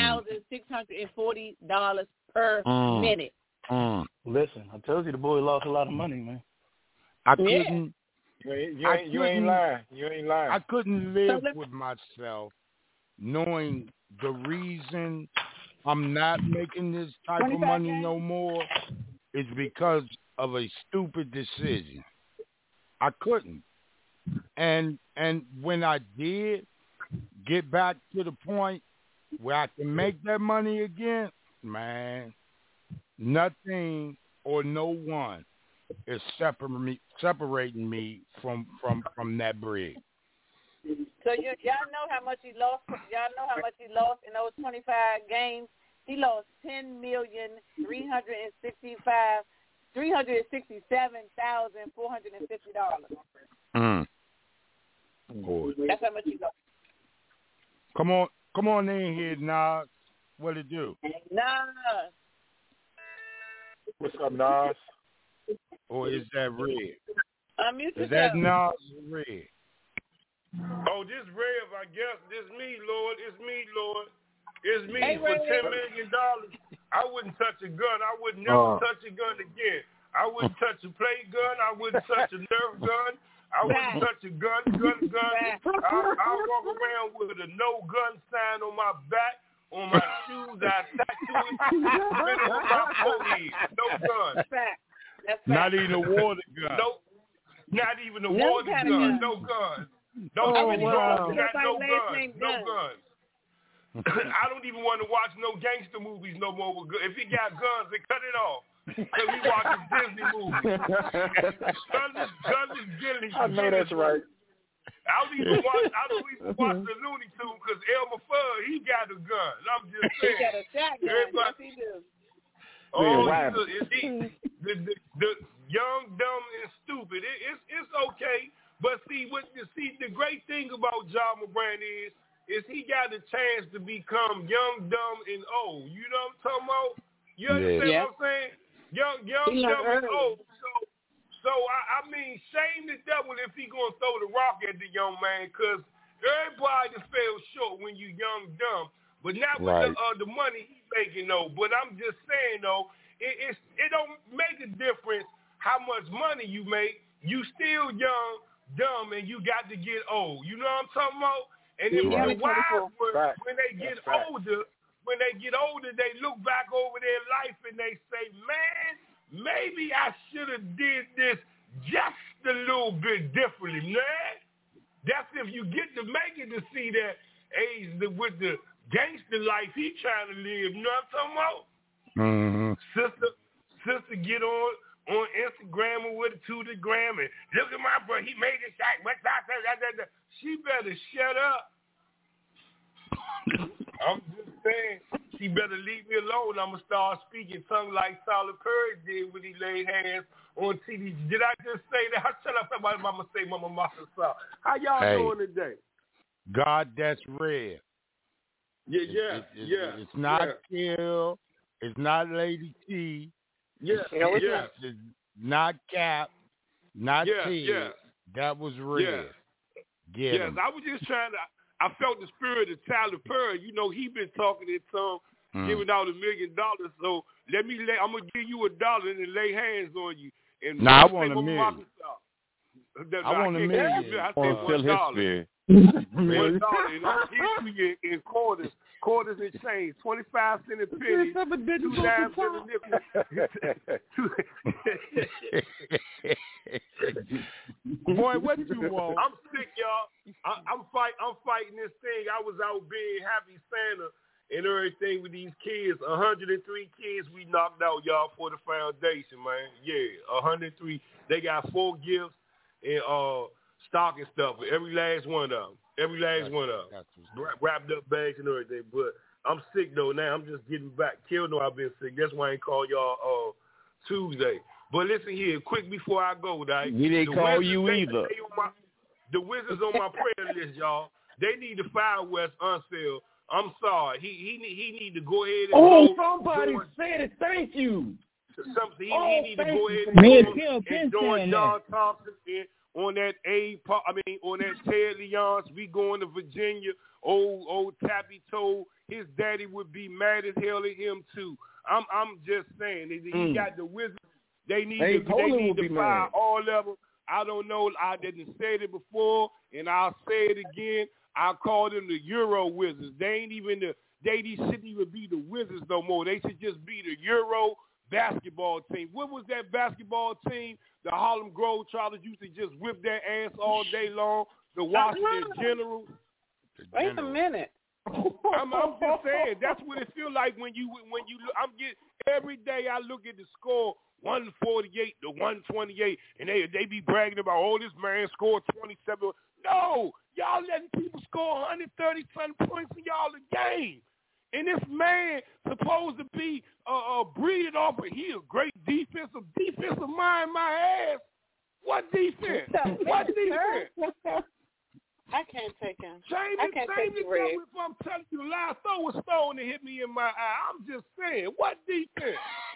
E: $8,640 per minute.
G: Listen, I told you the boy lost a lot of money, man.
D: I couldn't.
K: You ain't lying. You ain't lying.
D: I couldn't live with myself knowing the reason I'm not making this type of money no more is because of a stupid decision. I couldn't. And when I did get back to the point where I can make that money again, man, nothing or no one is separating me from that bread.
E: So y'all know how much he lost. Y'all know how much he lost in those 25 games. He lost $367,450. That's how much he lost.
D: Come on in here, Nas. What it do?
E: Nas.
K: What's up, Nas?
D: Or is that Red?
E: Is
D: that Nas or Red?
L: Oh, this Rev, I guess. This me, Lord. It's me, Lord. It's me.
E: Hey,
L: for $10 million, I wouldn't touch a gun. I would never touch a gun again. I wouldn't touch a play gun. I wouldn't touch a Nerf gun. I wouldn't touch a gun. I'll walk around with a no gun sign on my back, on my shoes. I tattoo it, put it on my forehead. No gun.
D: Not even a water gun.
L: Nope. Not even a water gun. No gun. No guns. I don't even want to watch no gangster movies no more. If he got guns, then cut it off. Because we watching Disney movies. Guns is Gilly.
K: I know that's right.
L: I don't even watch the Looney Tunes because Elmer Fudd, he got a gun. I'm just saying.
E: He got a shotgun. Yes, he do.
L: The young, dumb, and stupid. It's okay. But see, the great thing about Ja Morant is he got a chance to become young, dumb, and old. You know what I'm talking about? You understand what I'm saying? Young, dumb, and old. So I mean, shame the devil if he gonna throw the rock at the young man, because everybody just fell short when you young, dumb. But not with the money he's making, though. But I'm just saying, though, it don't make a difference how much money you make. You still young, dumb, and you got to get old. You know what I'm talking about? And if you're wise, when they get older, they look back over their life and they say, man, maybe I should have did this just a little bit differently, man. That's if you get to make it to see that age with the gangster life he trying to live. You know what I'm talking about?
D: Mm-hmm.
L: Sister get on Instagram with a to the gram and look at my brother, he made this shot. She better shut up. I'm just saying, she better leave me alone. I'm going to start speaking tongue like Tyler Perry did when he laid hands on TV. Did I just say that? Shut up, somebody mama say Mama Masa. How y'all doing today?
D: God, that's rare.
L: Yeah.
D: It's not Kill. It's not Lady T. It's not Cap. Not T. Yeah. That was rare.
L: Yes, I was just trying to. I felt the spirit of Tyler Perry. You know, he been talking in tongue, giving out $1 million. So I'm gonna give you $1 and then lay hands on you. And
D: I want $1 million. I want $1 million.
L: I said $1. $1, and I'll give you in quarters and change, 25 cents a penny, 2 dimes and a nickel.
D: Boy, what you want?
L: I'm sick, y'all. I'm fighting this thing. I was out being Happy Santa and everything with these kids. 103 kids we knocked out, y'all, for the foundation, man. Yeah, 103. They got 4 gifts and stocking stuff for every last one of them. Wrapped up bags and everything. But I'm sick, though, now. I'm just getting back. Kill know I've been sick. That's why I ain't call y'all Tuesday. But listen here, quick before I go, right?
J: We didn't call you either.
L: The Wizards on my prayer list, y'all. They need to fire Wes Unseld. I'm sorry. He need to go ahead and
H: somebody said it. Thank you.
L: He need to go ahead and join John Thompson on that on that Ted Leon's. We going to Virginia. Old Tappy Toe. His daddy would be mad as hell at him too. I'm just saying. He got the Wizards. They need to fire all of them. I don't know. I didn't say it before, and I'll say it again. I call them the Euro Wizards. They shouldn't even be the Wizards no more. They should just be the Euro basketball team. What was that basketball team? The Harlem Globetrotters used to just whip their ass all day long. The Washington Generals.
E: Wait a minute.
L: I'm just saying that's what it feel like when you every day I look at the score 148 to 128 and they be bragging about this man scored 27. No, y'all letting people score 130-something points in y'all a game. And this man supposed to be breeding off of he a great defensive mind my ass. What defense? What defense?
E: I can't take him.
L: I can't take the red. If I'm telling you a lie, throw a stone to hit me in my eye. I'm just saying, what defense?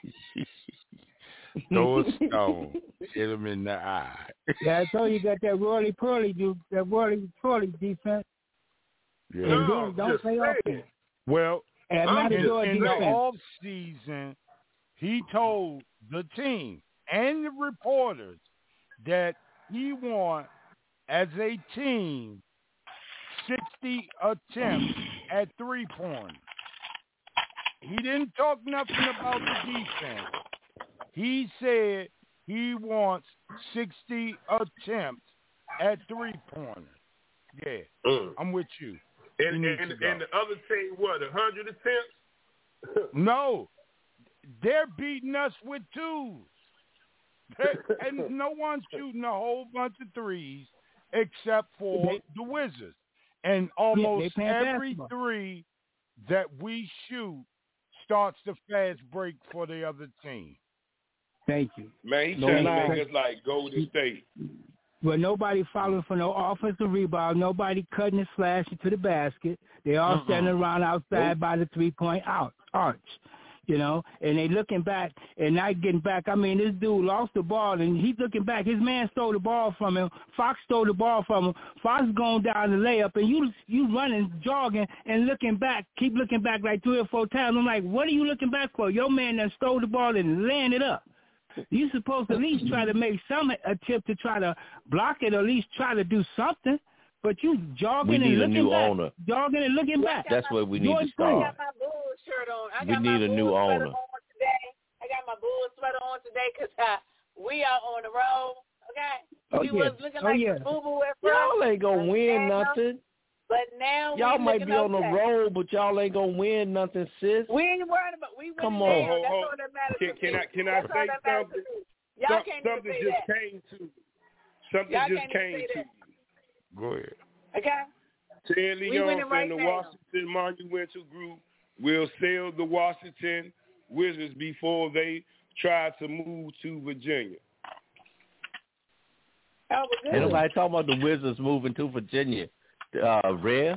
D: Throw a stone, hit him in the eye.
I: Yeah, I told you got that Roly Poly defense.
D: Yeah.
I: And don't play offense.
D: Well, in the
I: defense.
D: off season, he told the team and the reporters that he wants, as a team, 60 attempts at three-pointers. He didn't talk nothing about the defense. He said he wants 60 attempts at three-pointers. Yeah, I'm with you.
L: And the other team, what, 100 attempts?
D: No, they're beating us with twos. And no one's shooting a whole bunch of threes except for the Wizards. And almost every three that we shoot starts the fast break for the other team.
I: Thank you.
L: Man, he's trying to make us like Golden State.
I: Well, nobody following for no offensive rebound. Nobody cutting and slashing to the basket. They all standing around outside by the three-point arch. You know, and they looking back and not getting back. I mean, this dude lost the ball, and he's looking back. His man stole the ball from him. Fox stole the ball from him. Fox going down the layup, and you running, jogging, and looking back, keep looking back like 3 or 4 times. I'm like, what are you looking back for? Your man that stole the ball and laying it up. You're supposed to at least try to make some attempt to try to block it, or at least try to do something. But you jogging and looking back.
J: Owner.
I: Jogging and looking back.
J: That's what we need to start.
E: I got my Bulls shirt on.
J: We need a new owner.
E: I got my Bulls sweater on today because we are on the road. Okay. You was looking like boo-boo at first.
J: Y'all ain't gonna win nothing.
E: But now
J: y'all might be on the road, but y'all ain't gonna win nothing, sis.
E: We ain't worried about. We
J: come on.
E: That's all that matters.
L: Can I say something? Something just came to me. Something just came to me.
D: Go ahead.
E: Okay.
L: Ted Leon and the Washington Monumental Group will sell the Washington Wizards before they try to move to Virginia.
J: Ain't nobody talking about the Wizards moving to Virginia. Rare?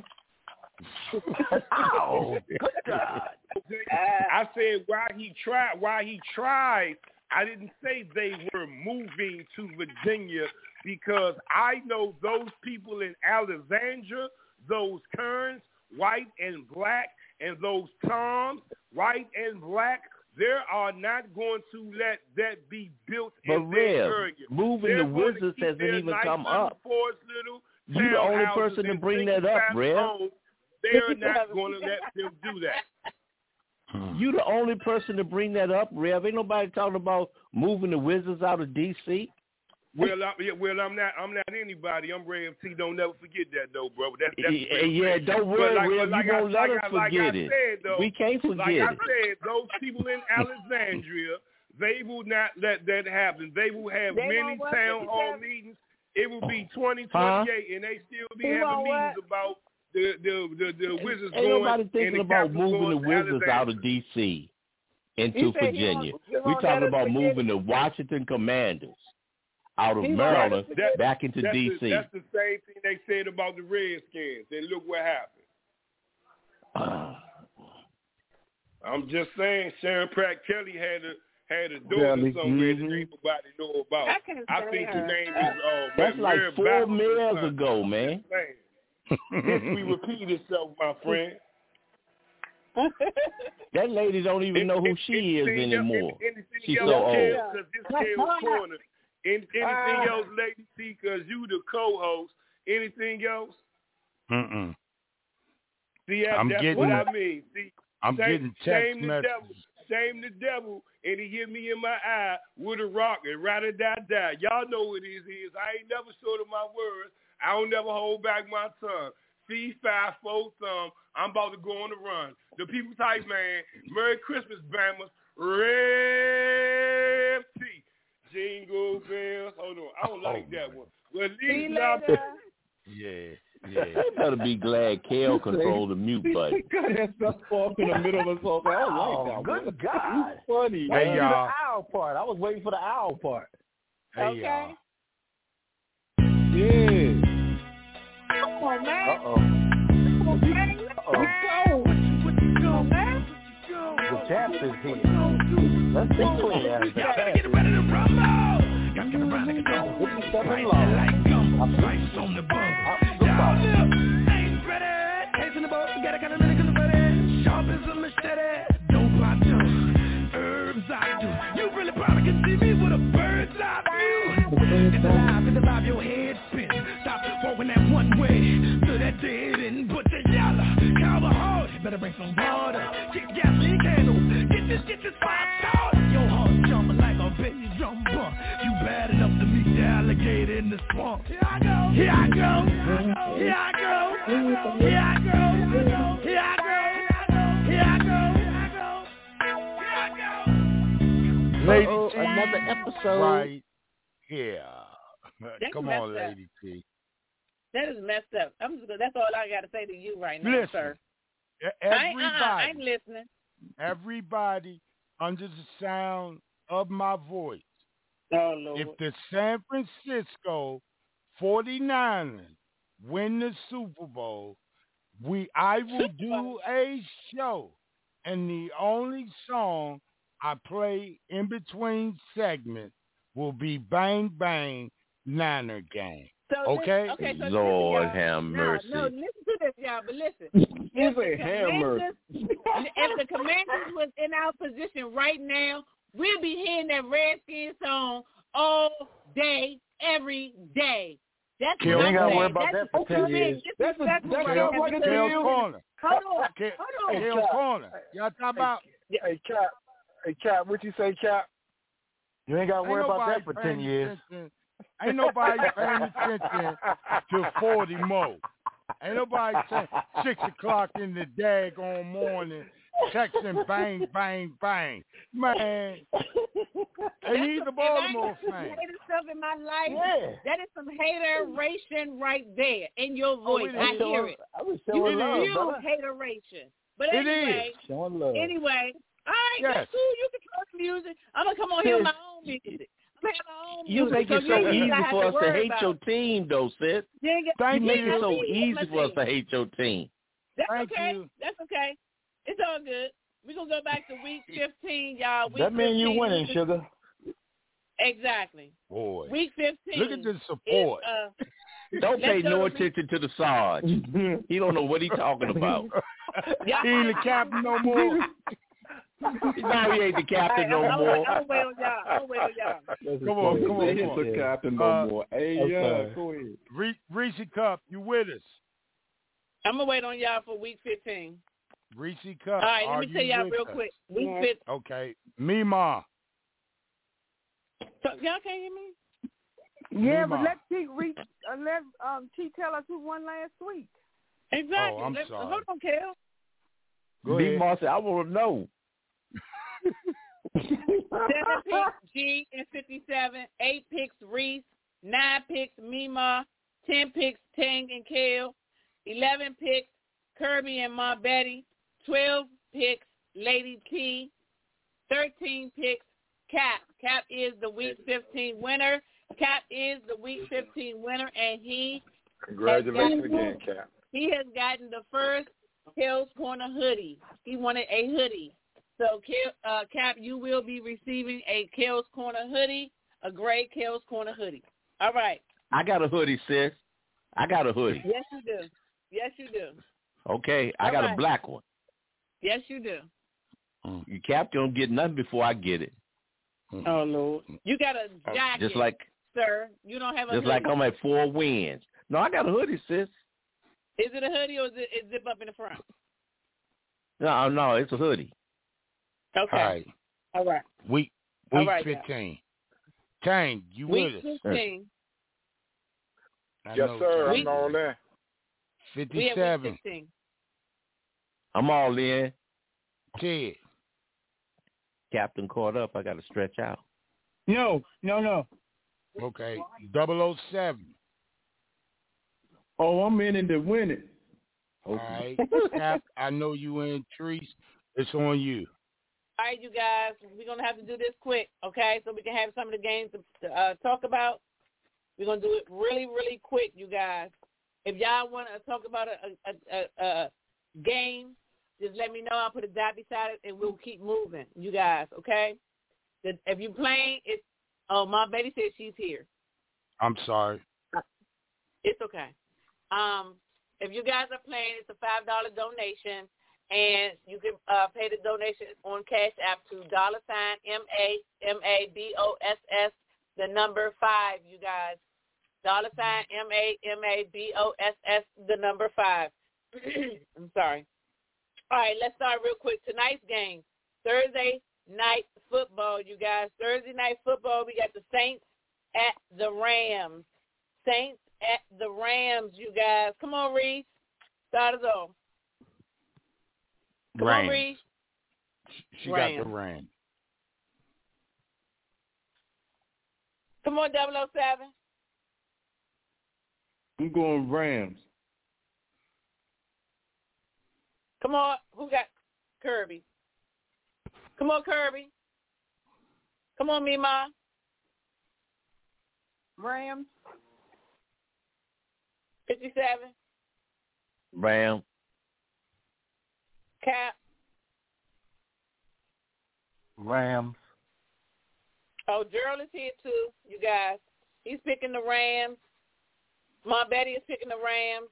L: Oh, good God. I said why he tried. I didn't say they were moving to Virginia because I know those people in Alexandria, those Kerns, white and black, and those Toms, white and black, they are not going to let that be built in their area.
J: Moving the Wizards hasn't even come up. You're the only person to bring that up, Rev.
L: They're not going to let them do that.
J: You the only person to bring that up, Rev. Ain't nobody talking about moving the Wizards out of D.C.
L: Well, I'm not anybody. I'm Rev T. Don't never forget that, though, bro. That's
J: don't worry, Rev. You won't let us forget it. We can't forget it.
L: Like I said, those people in Alexandria, they will not let that happen. They will have many town hall meetings. It will be 2028, and they still be having meetings about the Wizards
J: Ain't
L: going.
J: Nobody thinking about moving the Wizards out of D.C. into Virginia. We talking about moving the Washington Commanders out of Maryland back into D.C.
L: That's the same thing they said about the Redskins. And look what happened. I'm just saying, Sharon Pratt Kelly had a daughter somewhere that ain't nobody know about. I think her name is
J: that's like 4 years ago, man.
L: History repeat itself, my friend.
J: That lady don't even know who she is anymore. She's so old.
L: Anything else, Lady T, because you the co-host. Anything else? See, that's what I mean. See,
D: I'm getting text messages.
L: Shame the devil, and he hit me in my eye with a rock and rather die. Y'all know what it is. I ain't never short of my words. I don't never hold back my tongue. C5, 4 thumb. I'm about to go on the run. The people type, man, Merry Christmas, Bammers. Rev T. Jingle bells. Hold on. I don't like that one. Well, leave now.
D: Yeah.
J: You better be glad Kale controlled the mute button.
H: Got that stuff off in the middle of something. I don't like that one.
G: Good God.
H: It's funny.
G: Hey, y'all. The owl part. I was waiting for the owl part.
D: Hey, y'all.
H: Yeah.
E: Come on, man.
G: Uh-oh. The champ is here. Let's be clear. The champ is here.
M: Got to get around and go.
G: 57 long.
M: Like gum, rice on the bum. Y'all look, ain't ready. Tasting the boat, gotta get a little bit ready. Sharp as a machete. Dope I do, herbs I do. You really probably can see me with a bird's eye view. In the vibe, your head spin. Stop walking that one way to that dead end. Put the yellow, cover hard. Better bring some water. Get gasoline candles. Get this fire started. Your heart jumping like a baby drum bump. You bad enough to meet the alligator in the swamp. Here I go. Here I go. Here I go. Here I go. Here I go. Here I go. Here I go.
D: Lady T,
J: another episode
D: right here. Come on,
E: messed up.
D: Lady T.
E: That is messed up. That's all I got to say to you right now,
D: Listen,
E: sir.
D: Everybody,
E: I'm listening.
D: Everybody under the sound of my voice.
E: Oh, Lord.
D: If the San Francisco 49ers win the Super Bowl, I will do a show, and the only song I play in between segments will be Bang Bang Niner Gang.
E: So
D: okay?
E: So
J: Lord have mercy.
E: No, listen to this, y'all, but listen. If the Commanders was in our position right now, we'll be hearing that Redskins song all day, every day. That's
G: you ain't got to worry about that for 10 years.
H: That's
D: Kale's Corner.
E: Hold on.
D: Kale's Corner. Y'all talking about?
K: Hey, Cap. What you say, Cap?
G: You ain't got to worry about that for 10 years.
D: Ain't nobody paying attention to 40 more. Ain't nobody saying 6 o'clock in the daggone morning, texting bang, bang, bang. Man, and he's a Baltimore fan.
E: Hater stuff in my life. Yeah. That is some hateration right there in your voice. I hear it.
G: I was showing love,
E: huge
G: brother.
E: hateration. But anyway,
G: showing love.
E: Anyway, all right, that's cool. You can play the music. I'm gonna come on here with my own music.
J: You make it so easy for us to hate your team, though, sis. You make it so easy for us to hate your team.
E: That's okay. That's okay. It's all good. We're going to go back to week 15, y'all.
G: That means you winning, sugar.
E: Exactly.
D: Boy.
E: Week 15.
D: Look at the support.
J: Don't pay no attention to the Sarge. He don't know what he's talking about.
D: He ain't the captain no more.
J: No, he ain't the captain no more.
E: I'm wait on y'all.
D: Come on.
H: He ain't the captain no more. Hey, go ahead.
D: Reese Cup, you with us?
E: I'm going to wait on y'all for week 15.
D: Reese Cup,
E: all right, let me tell y'all real quick. Week 15.
D: Okay. Mima.
E: So, y'all can't hear me?
N: Yeah, but let T tell us who won last week.
E: Exactly.
D: Oh, I'm sorry.
E: Hold on, Kel.
J: Go ahead. Mima said, I want to know.
E: 7 picks, G and 57. 8 picks, Reese. 9 picks, Mima. 10 picks, Tang and Kale. 11 picks, Kirby and Ma Betty. 12 picks, Lady T. 13 picks, Cap. Cap is the Week 15 winner. Cap is the Week 15 winner, and he
K: congratulations again, Cap.
E: He has gotten the first Kel's Corner hoodie. He wanted a hoodie. So, Cap, you will be receiving a Kel's Corner hoodie, a gray Kel's Corner hoodie. All right.
J: I got a hoodie, sis. I got a hoodie.
E: Yes, you do. Yes, you do.
J: Okay, I got a black one.
E: Yes, you do.
J: You Cap don't get nothing before I get it.
E: Oh, Lord. You got a jacket,
J: just like,
E: sir. You don't have a hoodie.
J: Just like I'm at 4 wins. No, I got a hoodie, sis.
E: Is it a hoodie or is it zip up in the front?
J: No, it's a hoodie.
E: Okay. All right.
D: Week 15. Tang, you with us?
E: Week 15.
K: Yes, sir. I'm all in.
D: 57.
J: I'm all in.
D: Ted.
J: Captain caught up. I got to stretch out.
I: No.
D: Okay. 007.
H: Oh, I'm in to win it.
D: All right. Cap, I know you in, Treese. It's on you.
E: All right, you guys. We're going to have to do this quick, okay, so we can have some of the games to talk about. We're going to do it really, really quick, you guys. If y'all want to talk about a game, just let me know. I'll put a dot beside it, and we'll keep moving, you guys, okay? If you're playing, my baby said she's here.
D: I'm sorry.
E: It's okay. If you guys are playing, it's a $5 donation, and you can pay the donation on Cash App to $MABOSS, the number 5, you guys. $MABOSS, the number 5. I'm sorry. All right, let's start real quick. Tonight's game, Thursday night football, you guys. Thursday night football, we got the Saints at the Rams. Saints at the Rams, you guys. Come on, Reese. Start us off. Come on, Reese.
D: She got the Rams.
E: Come on, 007.
H: I'm going Rams.
E: Come on. Who got Kirby? Come on, Kirby. Come on, Mima.
N: Rams.
E: 57.
J: Ram.
E: Cap.
G: Rams.
E: Oh, Gerald is here too, you guys. He's picking the Rams. Ma Betty is picking the Rams.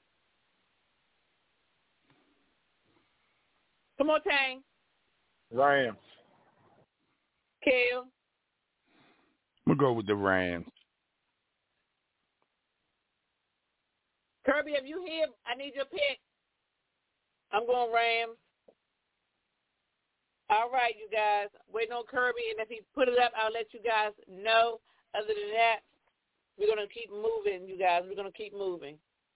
E: Come on, Tang.
K: Rams.
E: Kale.
D: I'm going to go with the Rams.
E: Kirby, if you here, I need your pick. I'm going Rams. All right, you guys. Waiting on Kirby, and if he put it up, I'll let you guys know. Other than that, We're going to keep moving, you guys. We're going to keep moving.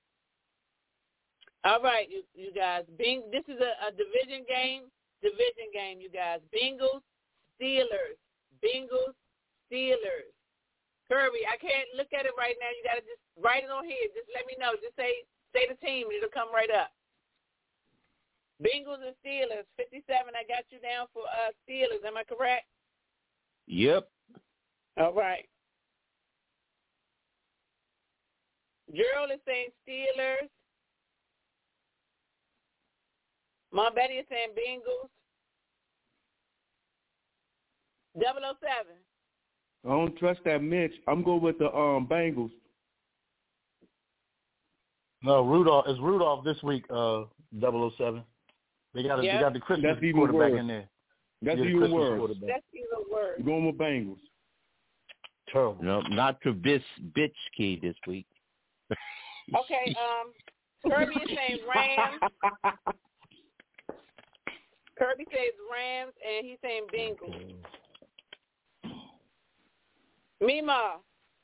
E: All right, you guys. This is a division game. You guys. Bengals, Steelers. Bengals, Steelers. Kirby, I can't look at it right now. You got to just write it on here. Just let me know. Just say the team, and it'll come right up. Bengals and Steelers, 57. I got you down for Steelers. Am I correct?
J: Yep.
E: All right. Gerald is saying Steelers. Mom Betty is saying Bengals. 007.
H: I don't trust that Mitch. I'm going with the Bengals.
G: No, Rudolph. It's Rudolph this week, 007. They got the Christmas quarterback in there.
H: That's even worse.
E: That's even worse.
H: I'm going with Bengals.
G: Terrible.
J: No, not Trubisky this week.
E: Okay, Kirby is saying Rams. Kirby says Rams, and he's saying Bengals. Mima.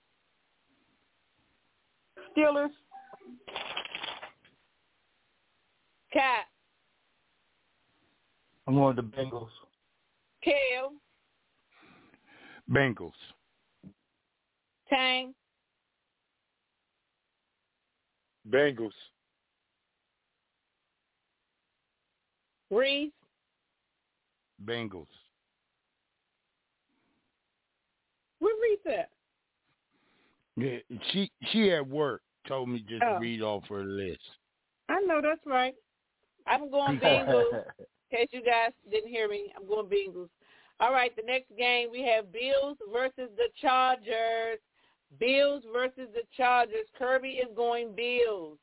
N: Steelers.
E: Cat.
G: I'm going with the Bengals.
E: Kale.
D: Bengals.
E: Tang.
K: Bengals.
E: Reese.
D: Bengals.
E: Where Reese at?
D: Yeah, she at work told me just to read off her list.
E: I know that's right. I'm going Bengals. In case you guys didn't hear me, I'm going Bengals. All right, the next game we have Bills versus the Chargers. Bills versus the Chargers. Kirby is going Bills.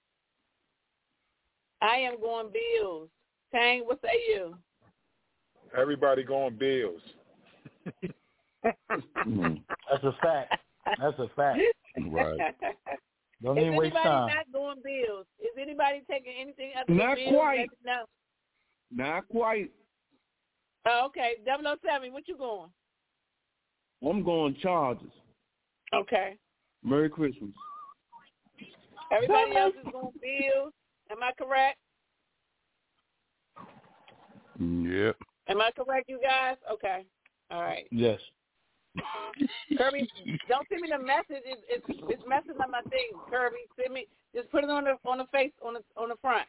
E: I am going Bills. Tang, what say you?
K: Everybody going Bills.
G: That's a fact. That's a fact.
D: Right.
G: Don't even waste time.
E: Is anybody not going Bills? Is anybody taking anything other than
H: Not
E: Bills?
H: quite.
E: No.
H: Not quite.
E: Oh, okay. 007, what you going?
H: I'm going Chargers.
E: Okay.
H: Merry Christmas.
E: Everybody else is going Bills. Am I correct?
D: Yep.
E: Am I correct, you guys? Okay. All right.
G: Yes.
E: Kirby, don't send me the message. It's messing up my thing. Kirby, send me. Just put it on the face on the front.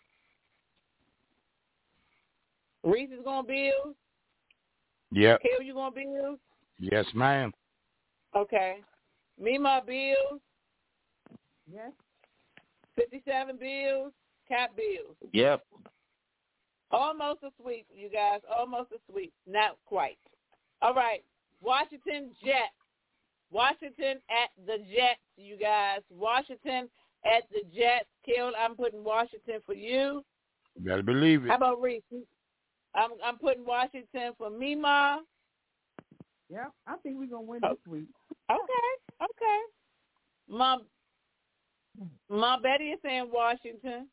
E: Reese is going Bills.
D: Yep.
E: Kill, you going Bills?
D: Yes, ma'am.
E: Okay. Mima, Bills.
N: Yes.
E: 57 Bills. Cap Bills.
J: Yep.
E: Almost a sweep, you guys. Almost a sweep. Not quite. All right. Washington Jets. Washington at the Jets, you guys. Washington at the Jets. Kill, I'm putting Washington for you.
D: You better believe it.
E: How about Reese? I'm putting Washington for Mima.
N: Yeah, I think we're gonna win this week.
E: Okay. Mom Betty is saying Washington.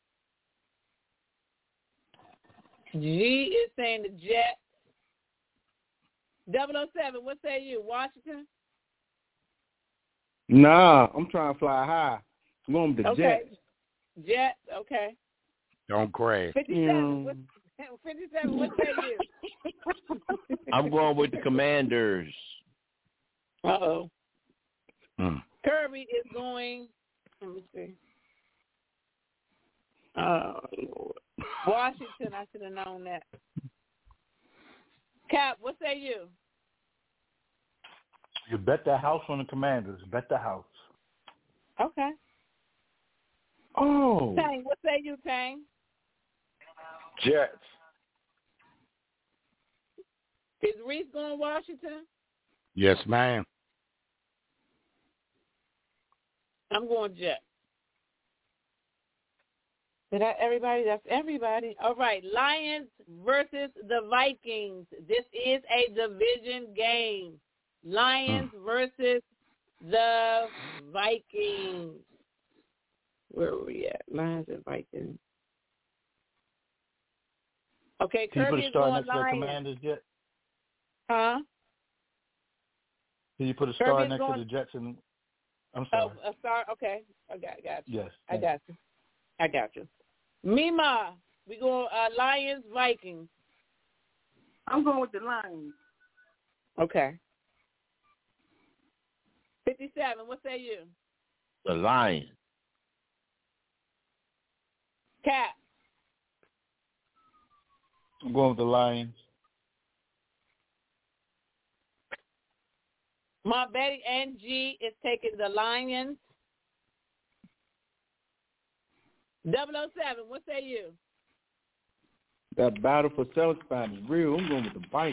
E: G is saying the Jets. 007, what say you? Washington?
H: Nah, I'm trying to fly high. I'm going with the Jets.
E: Jets, okay.
D: Don't crash.
E: 57, what say you?
J: I'm going with the Commanders.
E: Uh-oh. Kirby is going, let me see. Oh, Lord. Washington, I should have known that. Cap, what say you?
G: You bet the house on the Commanders. Bet the house.
E: Okay.
H: Oh.
E: Tang, what say you, Tang?
K: Jets.
E: Is Reese going Washington?
D: Yes, ma'am.
E: I'm going Jets. Did I, everybody? That's everybody. All right. Lions versus the Vikings. This is a division game. Lions versus the Vikings. Where are we at? Lions and Vikings. Okay,
G: Can you put
E: Kirby
G: a
E: is
G: star
E: going
G: next to the
E: Lions.
G: Commanders yet?
E: Huh?
G: Can you put a star
E: Kirby is
G: next
E: going,
G: to the Jets? And I'm sorry.
E: Oh, sorry. Okay. I got you.
G: Yes.
E: I got you. Mima, we go Lions, Vikings.
N: I'm going with the Lions.
E: Okay. 57, what say you?
J: The Lions.
E: Cap.
D: I'm going with the Lions.
E: My Betty and G is taking the Lions. 007, what say you?
H: That battle for self spot is real. I'm going with the Vikings.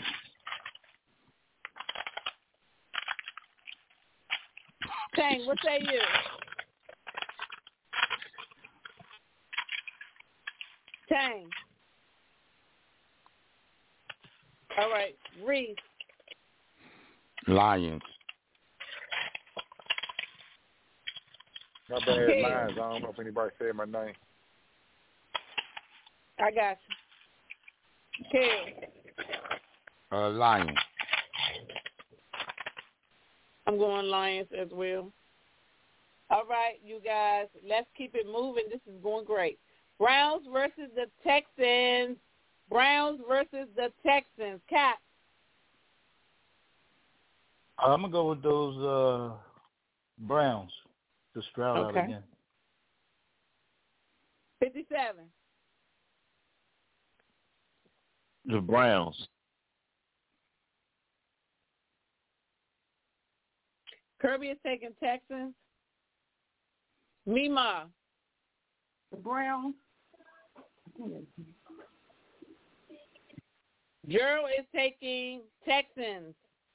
E: Tang, what say you? Tang. All right, Reese.
D: Lions.
K: My bad, Lions. I don't know if anybody said my name.
E: I got you. Kill.
D: Lions.
E: I'm going Lions as well. All right, you guys, let's keep it moving. This is going great. Browns versus the Texans. Browns versus the Texans. Cap.
G: I'm going to go with those Browns to Stroud out again.
E: 57.
J: The Browns.
E: Kirby is taking Texans. Mima.
N: The Browns.
E: Gerald is taking Texans.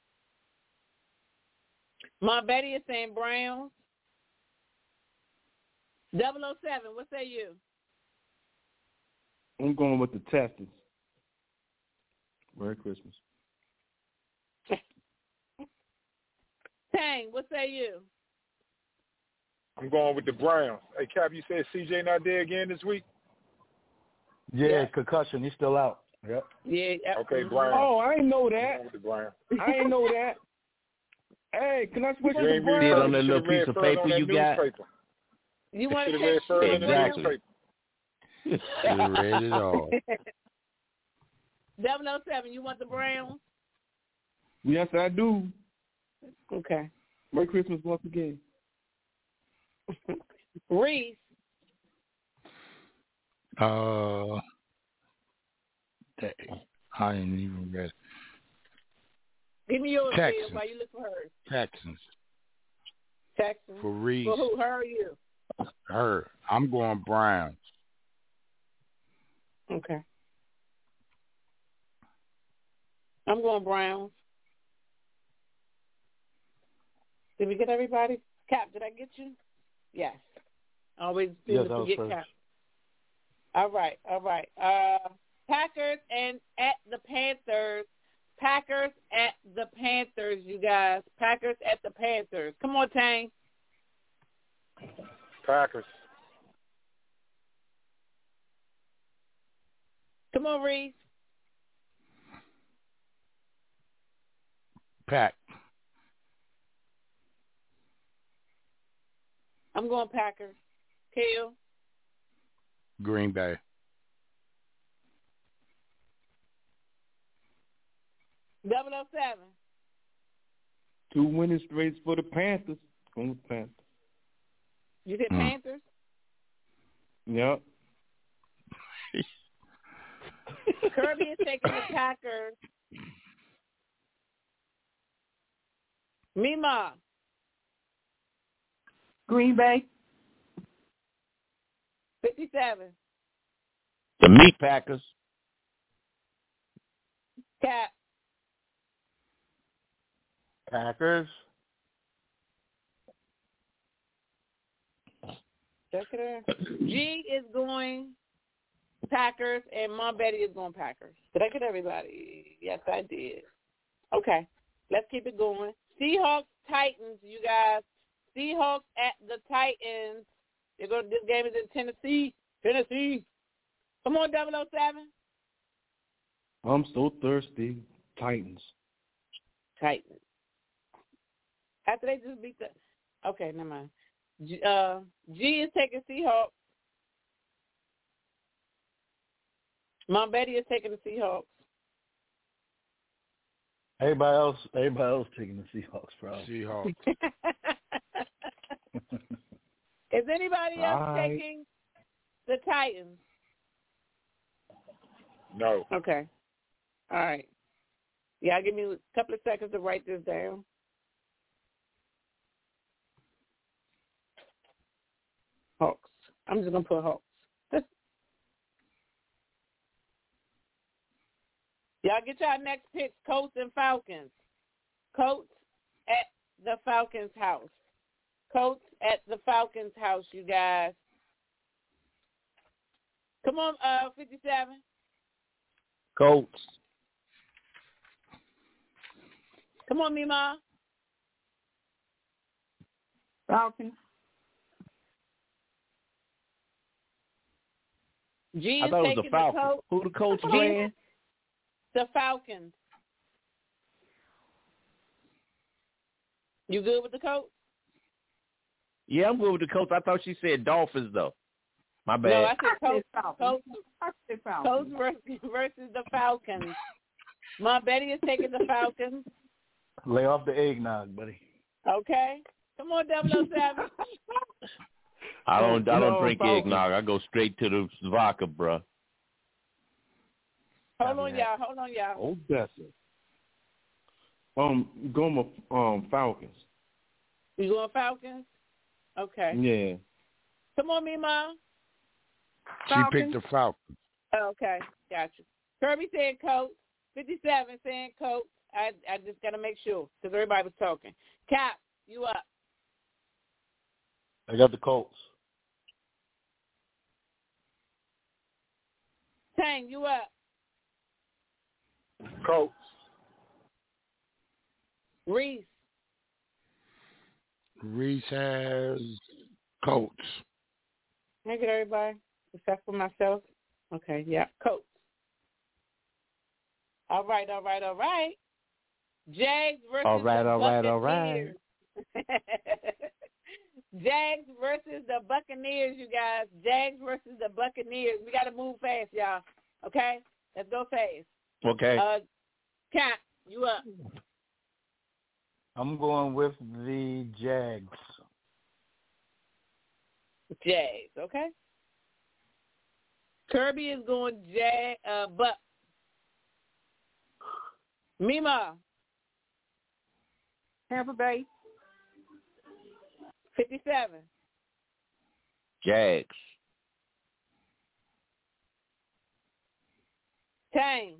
E: My Betty is saying Browns. 007, what say you?
H: I'm going with the Texans. Merry Christmas.
E: Tang, what say you?
K: I'm going with the Browns. Hey, Cap, you said CJ not there again this week?
G: Yeah, concussion. He's still out. Yep.
E: Yeah.
K: Okay, Browns.
H: Oh, I didn't know that.
K: With the Browns.
H: I didn't know that. Hey, can I switch to the
J: See it
H: Browns?
J: on that little piece of paper you got?
E: You want to
K: read further on
J: Exactly.
D: You read it all.
E: 007, you want the Browns?
H: Yes, I do.
E: Okay.
H: Merry Christmas once again.
E: Reese.
D: I ain't even read it.
E: Give me yours,
D: Texans.
E: Bill, while you look for hers.
D: Texans.
E: Texans.
D: For Reese.
E: For who? Her or you?
D: Her. I'm going Browns.
E: Okay. I'm going Browns. Did we get everybody? Cap, did I get you? Yes. Always feel to forget Cap. All right. Packers and at the Panthers. Packers at the Panthers, you guys. Packers at the Panthers. Come on, Tang.
K: Packers.
E: Come on, Reese.
D: Pack.
E: I'm going Packers. Kill.
D: Green Bay.
E: 007.
H: 2 winning straights for the Panthers. Going with the Panthers.
E: You said Panthers?
H: Yep.
E: Kirby is taking the Packers. Mima.
N: Green Bay.
E: 57.
J: The Meat Packers.
E: Cap.
G: Packers.
E: G is going Packers, and Mom Betty is going Packers. Did I get everybody? Yes, I did. Okay, let's keep it going. Seahawks, Titans, you guys. Seahawks at the Titans. This game is in Tennessee. Come on, 007.
H: I'm so thirsty. Titans.
E: After they just beat the Okay, never mind. G is taking Seahawks. Mom Betty is taking the Seahawks.
G: Everybody else taking the Seahawks, bro.
D: Seahawks.
E: Is anybody else taking the Titans?
K: No.
E: Okay. All right. Yeah, give me a couple of seconds to write this down. Hawks. I'm just going to put Hawks. Y'all get y'all next picks, Colts and Falcons. Colts at the Falcons' house. Colts at the Falcons' house, you guys. Come on, 57.
J: Colts.
E: Come on, Mima.
N: Falcons.
E: G
J: I
E: is
J: thought it was
E: taking
J: the Falcons.
E: the Colts.
J: Who the Colts playing?
E: The Falcons. You good with the Colts?
J: Yeah, I'm good with the Colts. I thought she said Dolphins, though. My bad.
E: No, I said Colts.
N: Colts
E: versus the Falcons. Mom Betty is taking the Falcons.
G: Lay off the eggnog, buddy.
E: Okay. Come on, 007.
J: I don't drink eggnog. I go straight to the vodka, bro.
E: Hold on, y'all.
H: Oh, that's it. Going with Falcons.
E: You going Falcons? Okay.
H: Yeah.
E: Come on, Mima.
D: She picked the Falcons.
E: Okay, gotcha. Kirby said Colts. 57 saying Colts. I just got to make sure because everybody was talking. Cap, you up.
G: I got the Colts.
E: Tang, you up.
K: Colts.
E: Reese.
D: Reese has Colts.
E: Thank you, everybody, except for myself. Okay, yeah, Colts. All right. Jags versus
J: all right.
E: Jags versus the Buccaneers, you guys. Jags versus the Buccaneers. We got to move fast, y'all. Okay? Let's go fast.
J: Okay.
E: Kat, you up.
G: I'm going with the Jags.
E: Jags, okay? Kirby is going Buck. Mima.
N: Tampa Bay.
E: 57.
J: Jags.
E: Tang.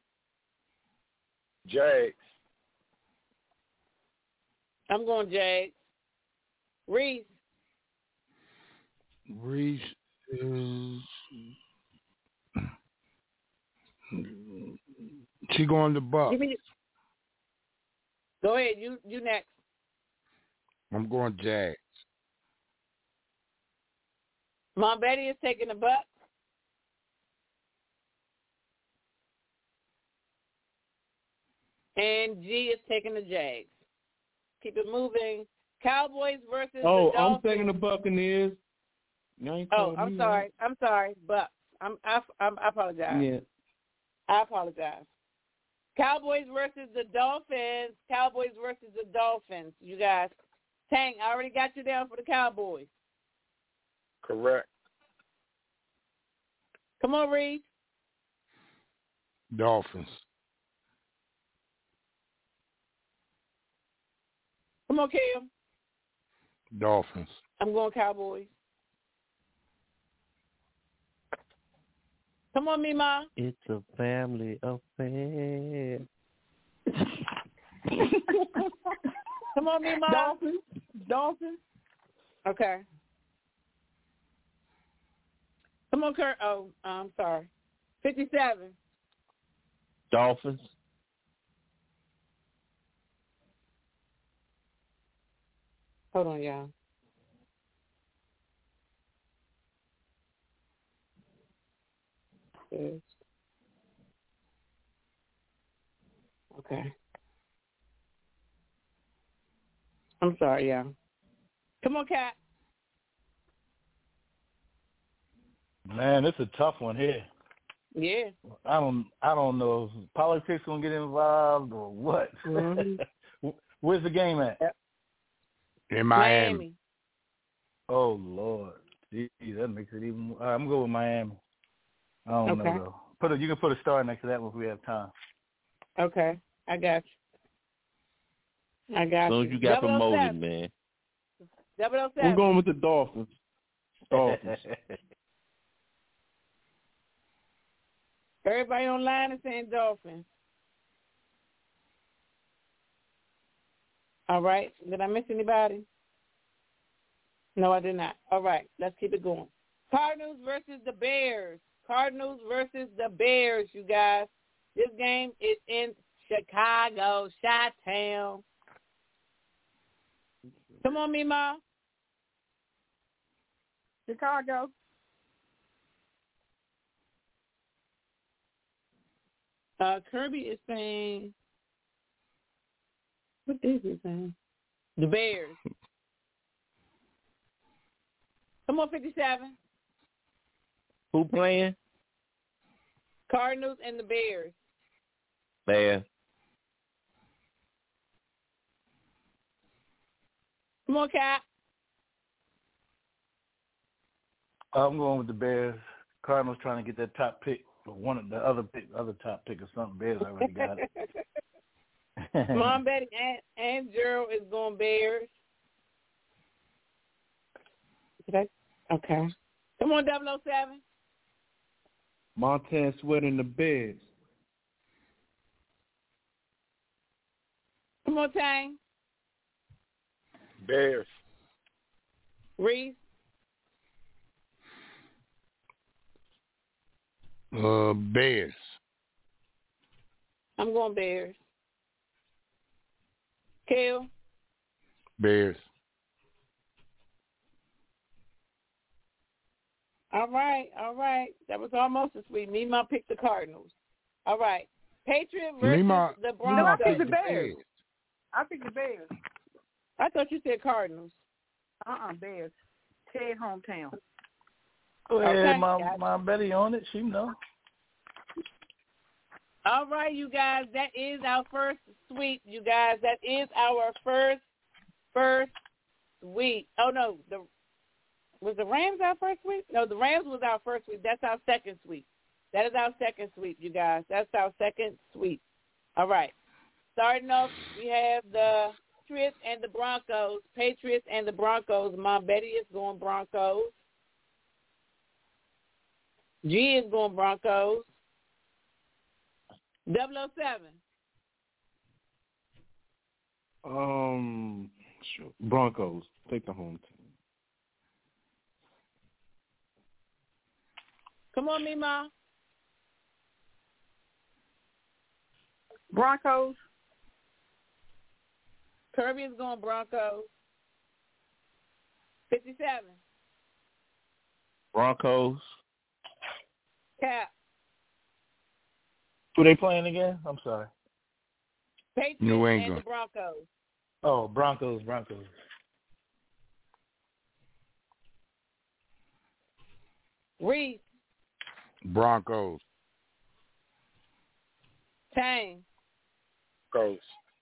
K: Jags.
E: I'm going Jags. Reese.
D: Reese is... She going to Buck.
E: Go ahead. You next.
D: I'm going Jags.
E: Mom Betty is taking the Bucks. And G is taking the Jags. Keep it moving. Cowboys versus the Dolphins.
H: I'm taking the Buccaneers.
E: I'm sorry. Bucks. I apologize.
H: Yeah.
E: I apologize. Cowboys versus the Dolphins. You guys. Tang, I already got you down for the Cowboys.
K: Correct.
E: Come on, Reed.
D: Dolphins.
E: Come on, Kim.
D: Dolphins.
E: I'm going Cowboys. Come on, Mima.
J: It's a family affair.
E: Come on, Mima.
N: Dolphins.
E: Okay. Come on, Kurt. Oh, I'm sorry. 57.
J: Dolphins.
E: Hold on, y'all. Okay. I'm sorry, y'all. Come on, Cat.
G: Man, it's a tough one here.
E: Yeah.
G: I don't know if politics gonna get involved or what.
E: Mm-hmm.
G: Where's the game at?
D: In Miami.
G: Oh Lord, gee, that makes it even. I'm going with Miami. I don't know though. You can put a star next to that one if we have time.
E: Okay, I got you.
J: As soon as you got promoted, man.
E: 007.
H: I'm going with the Dolphins.
E: Everybody online is saying Dolphins. All right. Did I miss anybody? No, I did not. All right. Let's keep it going. Cardinals versus the Bears. Cardinals versus the Bears, you guys. This game is in Chicago, Chi-Town. Come on, Mima.
N: Chicago.
E: Kirby is saying, what is he saying? The Bears. Come on, 57.
J: Who playing?
E: Cardinals and the Bears.
J: Bears.
E: Come on, Cat.
G: I'm going with the Bears. Cardinals trying to get that top pick, or one of the other top pick or something. Bears already got it.
E: Mom, Betty, and Gerald is going Bears. Okay. Come on, 007.
H: Montez Sweat and the Bears.
E: Come on, Tang.
K: Bears.
E: Reese.
D: Bears.
E: I'm going Bears. Kale.
D: Bears.
E: All right. That was almost a sweep. Mima picked the Cardinals. All right. Patriots versus the Broncos.
N: No, I picked the Bears. I picked the Bears.
E: I thought you said Cardinals.
N: Bears. Ted hometown.
G: Go ahead,
E: Okay.
G: my Betty on it. She know.
E: All right, you guys. That is our first sweep, you guys. That is our first sweep. Oh, no. Was the Rams our first sweep? No, the Rams was our first sweep. That's our second sweep. That is our second sweep, you guys. That's our second sweep. All right. Starting off, we have the Patriots and the Broncos. Patriots and the Broncos. Mom Betty is going Broncos. G is going Broncos. 007.
H: Broncos. Take the home team.
E: Come on, Mima.
N: Broncos.
E: Kirby is going Broncos. 57.
J: Broncos.
E: Cap.
G: Who they playing again? I'm sorry.
E: Patriots
D: New
E: and
D: England.
E: the Broncos.
G: Oh, Broncos.
E: Reese.
D: Broncos.
E: Tang.
K: Broncos.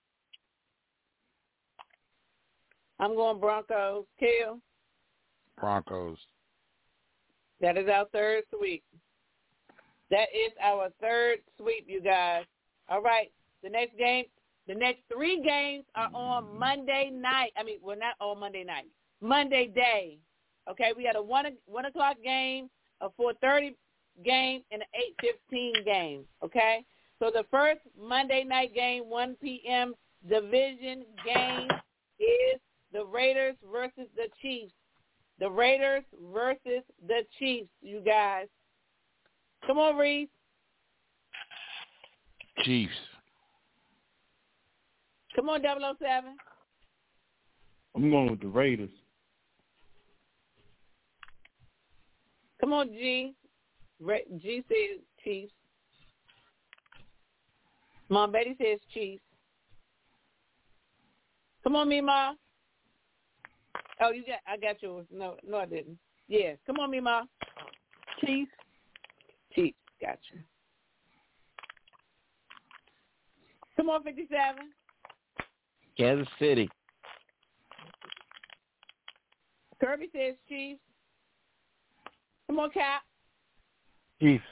E: I'm going Broncos. Kill.
D: Broncos.
E: That is our third sweep. That is our third sweep, you guys. All right. The next three games are on Monday night. Not on Monday night. Monday day. Okay, we had a 1 o'clock game, a 4:30 game, and an 8:15 game. Okay, so the first Monday night game, 1 p.m. division game is the Raiders versus the Chiefs. The Raiders versus the Chiefs, you guys. Come on, Reese.
D: Chiefs.
E: Come on, 007.
H: I'm going with the Raiders.
E: Come on, G. G says Chiefs. Mom Betty says Chiefs. Come on, Mima. Oh, I got yours. No, I didn't. Yeah, come on, Mima. Chiefs. Got you. Come on, 57.
J: Kansas City.
E: Kirby says Chiefs. Come on, Cap.
G: Chiefs.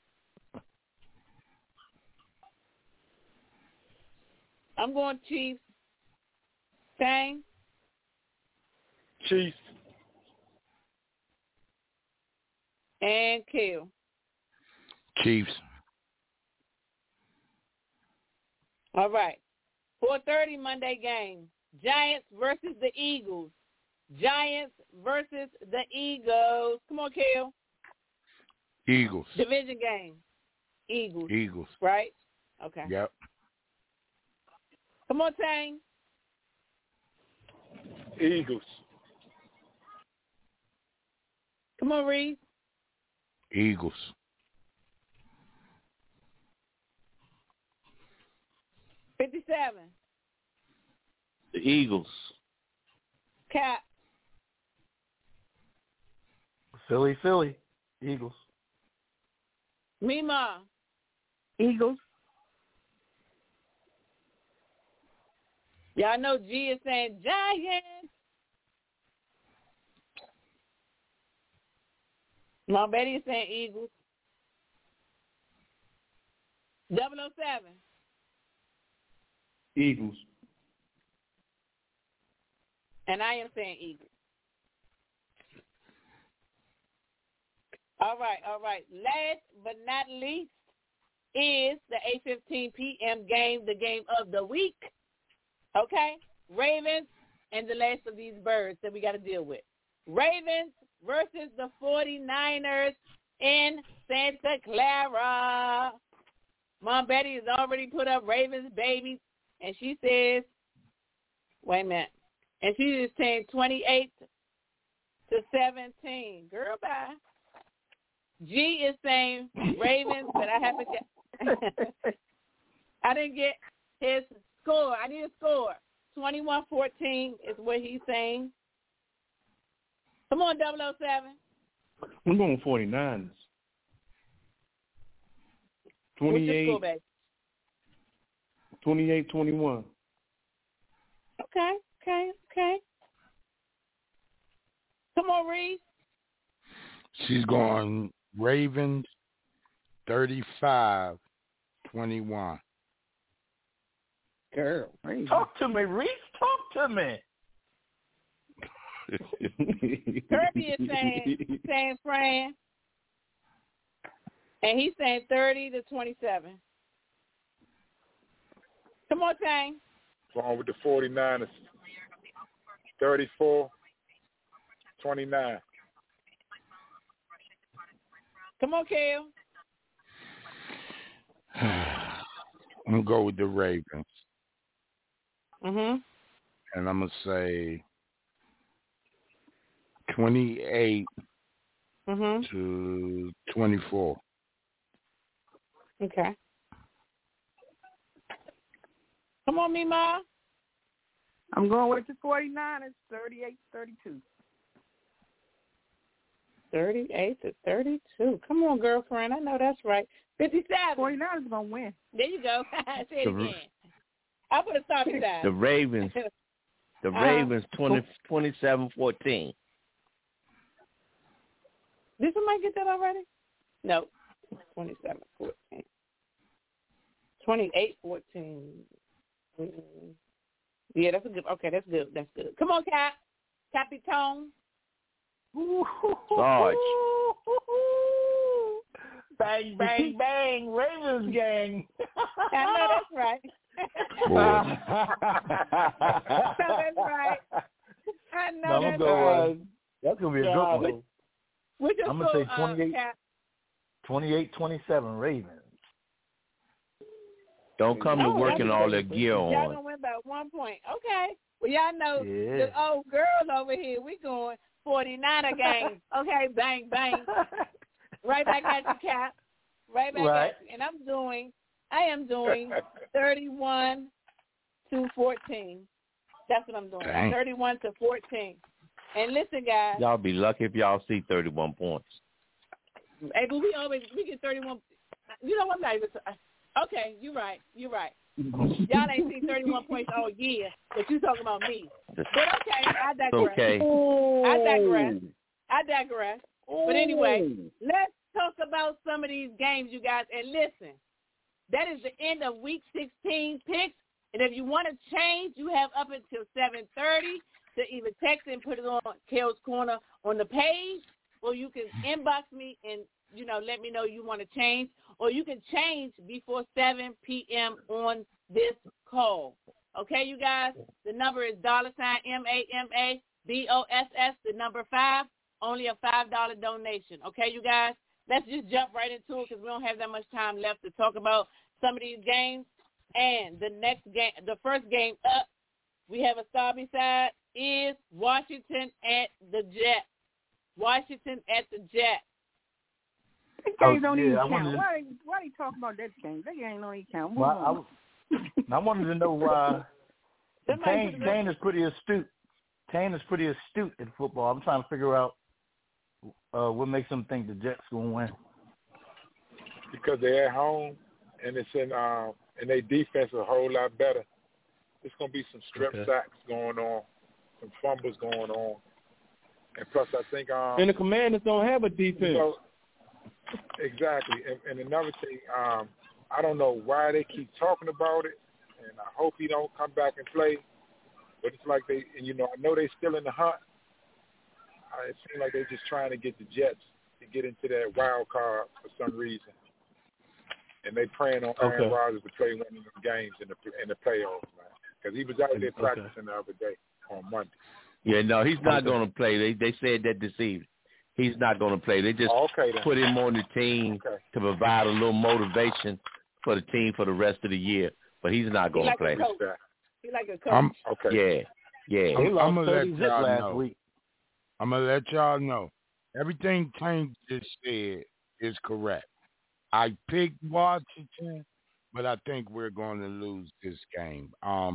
E: I'm going Chiefs. Tang.
K: Chiefs.
E: And Kill.
D: Chiefs.
E: All right. 4:30 Monday game. Giants versus the Eagles. Giants versus the Eagles. Come on, Kill.
D: Eagles.
E: Division game. Eagles. Right? Okay.
D: Yep.
E: Come on, Tang.
K: Eagles.
E: Come on, Reed.
D: Eagles.
E: $57.
J: The Eagles.
E: Cap.
G: Philly. Eagles.
E: Mima.
N: Eagles.
E: Y'all know G is saying Giants. Mom Betty is saying Eagles. 007.
H: Eagles.
E: And I am saying Eagles. All right. Last but not least is the 8:15 p.m. game, the game of the week. Okay? Ravens and the last of these birds that we got to deal with. Ravens versus the 49ers in Santa Clara. Mom Betty has already put up Ravens, baby, and she says, wait a minute, and she is saying 28-17. Girl, bye. G is saying Ravens, but I haven't get. I didn't get his score. I need a score. 21-14 is what he's saying. Come on, 007.
H: I'm going 49ers. 28. 28-21.
E: Okay. Come on, Reese.
D: She's going Ravens 35-21.
I: Girl,
G: talk to me, Reese. Talk to me.
E: Kirby is saying Fran, and he's saying 30-27. Come on, Tang.
K: Going with the 49ers. 34-29.
E: Come on, Kale.
D: I'm going to go with the Ravens.
E: Mm-hmm.
D: And I'm going to say 28 to 24.
E: Okay. Come on, Mima.
N: I'm going with the 49ers, 38-32.
E: 38-32. Come on, girlfriend. I know that's right. 57.
N: 49ers going to win.
E: There you go. Say it again. I put a stop sign.
J: The Ravens. The Ravens 27-14.
E: Did somebody get that already? No. 27-14. 28-14. Yeah, that's a good. Okay, that's good. That's good. Come on, Cap. Capitone.
J: Sarge.
G: Bang, bang, bang. Ravens gang.
E: I know that's right. That's right. I know that's right.
G: That's going to be a good one.
E: I'm going to say
G: 28-27 Ravens.
J: Don't come to working all that gear on.
E: Y'all going to win by 1 point. Okay. Well, y'all know the old girls over here, we going 49er game. Okay, bang, bang. Right back at you, Cap. Right back at you. And I am doing 31-14. That's what I'm doing.
D: Dang.
E: 31-14. And listen, guys.
J: Y'all be lucky if y'all see 31 points.
E: Hey, but we get 31. You know what? I'm not even. Okay, you're right. Y'all ain't seen 31 points all year, but you talking about me. But okay, I digress.
J: Okay.
E: I digress. But anyway, let's talk about some of these games, you guys. And listen, that is the end of Week 16 picks. And if you want to change, you have up until 7:30 to either text and put it on Kale's Corner on the page, or you can inbox me and, let me know you want to change, or you can change before 7 p.m. on this call. Okay, you guys? The number is $MAMABOSS, the number 5, only a $5 donation. Okay, you guys? Let's just jump right into it because we don't have that much time left to talk about some of these games. And the next game, the first game up, we have a Starbie side, is Washington at the Jets. Washington at the Jets.
N: That game don't even count. Why are you talking about that game? That game don't even count.
G: Well, I wanted to know why Kane is pretty astute. Kane is pretty astute in football. I'm trying to figure out what makes him think the Jets going to win.
K: Because they're at home, and it's in and their defense is a whole lot better. There's going to be some strip sacks going on, some fumbles going on. And plus, I think
H: and the Commanders don't have a defense.
K: Exactly. And another thing, I don't know why they keep talking about it, and I hope he don't come back and play. But it's like I know they're still in the hunt. It seems like they're just trying to get the Jets to get into that wild card for some reason. And they praying on Aaron Rodgers to play one of them games in the playoffs, man. Because he was out there practicing the other day on Monday.
J: Yeah, no, he's not going to play. They said that this evening. He's not going to play. They just put him on the team to provide a little motivation for the team for the rest of the year. But he's not going to play.
E: He like a coach.
J: Yeah.
D: I'm going to let y'all know. I'm going to let y'all know. Everything Tank just said is correct. I picked Washington, but I think we're going to lose this game.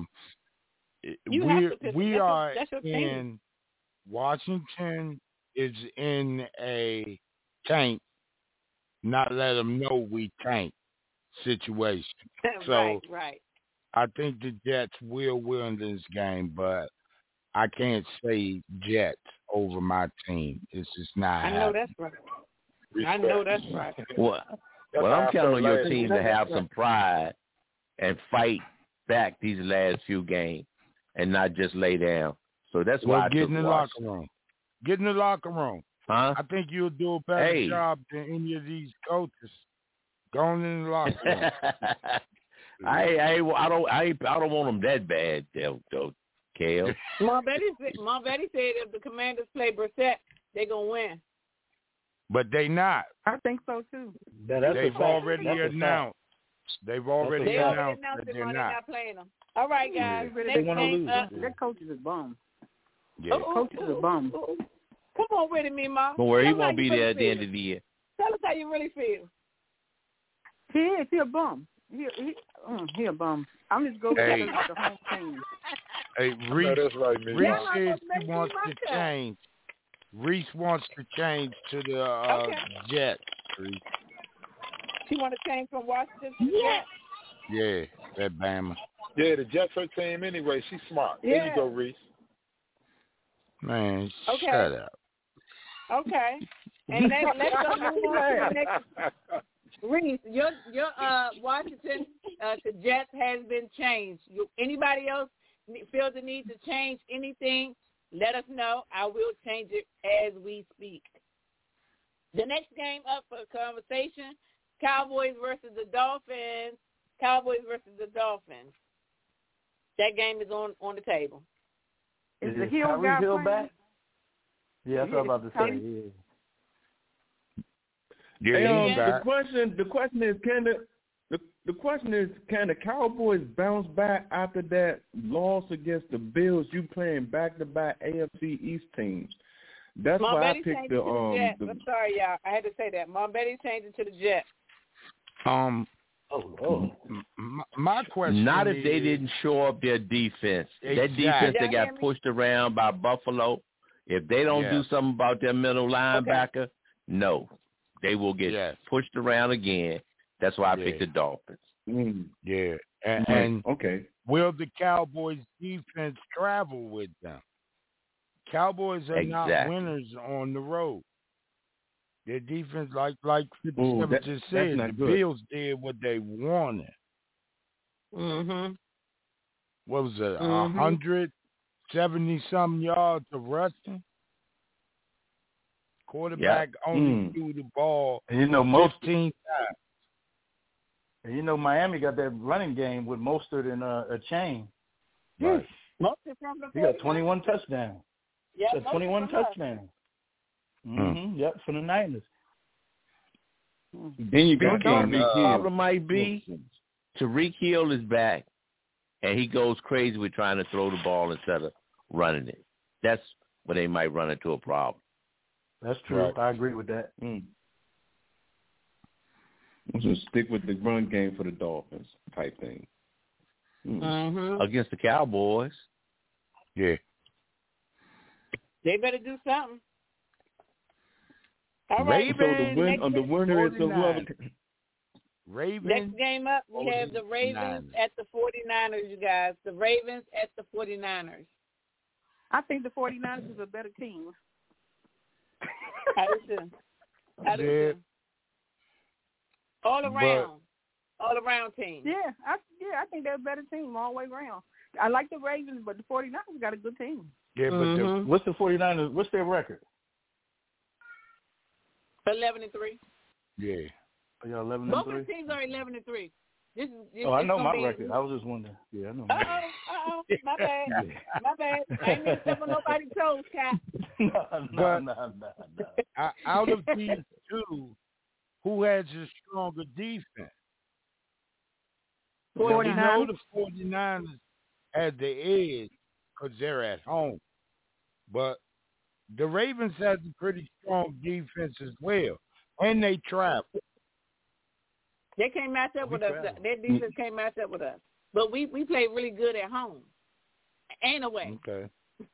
D: We are in Washington is in a tank, not let them know we tank situation. So
E: right.
D: I think the Jets will win this game, but I can't say Jets over my team. It's just not happening.
E: I know that's right.
J: Well, I'm counting on your team to have some pride and fight back these last few games and not just lay down. So that's why I
D: get in the locker room. Get in the locker room.
J: Huh?
D: I think you'll do a better job than any of these coaches. Going in the locker room.
J: I don't want them that bad, though, Kale.
E: Mom Betty said if the Commanders play Brissett, they're gonna win.
D: But they not.
N: I think so too.
D: They've already announced. They've already announced that they're not
E: playing them. All right, guys.
N: They want to lose. Their coach is a bum.
D: Yeah.
N: Coach is a bum.
E: Come on with it, me, Mom.
J: Don't worry, he won't be there at the end of the year.
E: Tell us how you really feel.
N: He is. He a bum. He a bum. I'm just going with the home team.
D: Hey, Reese,
K: that's right, man.
D: Reese says he wants to change. Reese wants to change to the Jets. Reese.
E: She want to change from Washington to Jets?
D: Yeah, that Bama.
K: Yeah, the Jets her team anyway. She's smart.
E: Yeah.
K: There you go, Reese.
D: Man, shut up.
E: Okay. And let's go move on to the next. Reese, your Washington to Jets has been changed. Anybody else feel the need to change anything? Let us know. I will change it as we speak. The next game up for conversation, Cowboys versus the Dolphins. Cowboys versus the Dolphins. That game is on the table.
N: Is the Hill guy
G: Hill
N: playing?
G: back? Yeah, that's what I was about to say.
H: The question is, can the Cowboys bounce back after that loss against the Bills? You playing back-to-back AFC East teams. That's
E: Mom
H: why
E: Betty
H: I picked the
E: Jets. I'm sorry, y'all. I had to say that. Mom Betty changed it to the Jets.
D: My question
J: not
D: is,
J: if they didn't show up their defense.
D: Exactly.
J: That defense that got pushed around by Buffalo If they don't do something about their middle linebacker, no, they will get pushed around again. That's why I picked the Dolphins.
D: Yeah, and will the Cowboys' defense travel with them? Cowboys are not winners on the road. Their defense, like 57 just said, the Bills did what they wanted.
E: Mm-hmm.
D: What was it, 170-something yards of rushing? Quarterback only threw the ball 15 times.
G: And Miami got that running game with Mostert and a chain.
D: Right.
G: He got 21 touchdowns.
E: Yeah,
G: 21 touchdowns. Yep, for the Niners.
H: Then you got
J: the problem might be Tyreek Hill is back, and he goes crazy with trying to throw the ball instead of running it. That's where they might run into a problem.
G: That's true. Right. I agree with that.
H: So stick with the run game for the Dolphins type thing.
J: Against the Cowboys.
D: Yeah.
E: They better do something. All
D: right.
H: So the winner is whoever.
D: Ravens.
E: Next game up, we have the Ravens at the 49ers, you guys. The Ravens at the 49ers.
N: I think the 49ers is a better team.
E: I do too. All around team.
N: Yeah, I think they're a better team all the way around. I like the Ravens, but the 49ers got a good team.
D: Yeah, but
G: what's the 49ers? What's their record?
E: 11-3.
D: Yeah.
G: Are y'all 11-3?
E: Both of the teams are 11-3.
G: I know my record. I was just wondering. Yeah, I know.
E: My bad. My bad. I ain't mean to step on nobody's toes, Cap.
G: No.
D: Out of these two, who has a stronger defense?
N: 49ers.
D: We know the 49ers had the edge because they're at home. But the Ravens has a pretty strong defense as well, and they travel.
E: They can't match up with us. Their defense can't match up with us. But we play really good at home and away.
D: Okay.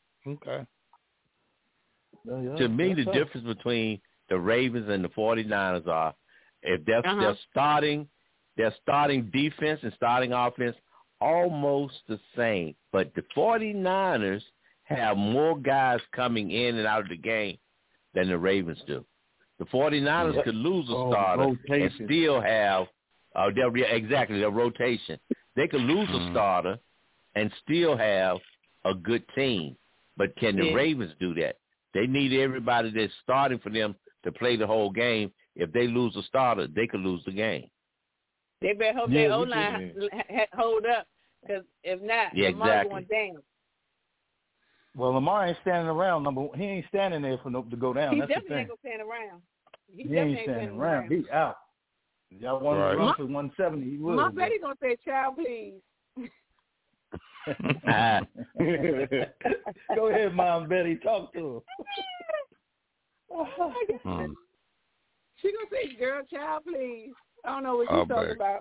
J: To me, the difference between the Ravens and the 49ers are if they're starting defense and starting offense almost the same. But the 49ers have more guys coming in and out of the game than the Ravens do. The 49ers could lose a starter and still have their rotation. They could lose a starter and still have a good team. But can the Ravens do that? They need everybody that's starting for them to play the whole game. If they lose a starter, they could lose the game.
E: They better hope their O-line hold up, because if not, Lamar's going down.
G: Well, Lamar ain't standing around. He ain't standing there to go down.
E: He
G: That's
E: definitely
G: the
E: ain't going to stand around.
G: He ain't standing around. He's out. Y'all want to run for 170, he will.
E: My Betty going to say, child, please.
G: Go ahead, Mom Betty. Talk to
E: her. She going to say, girl, child, please. I don't know what you're talking about.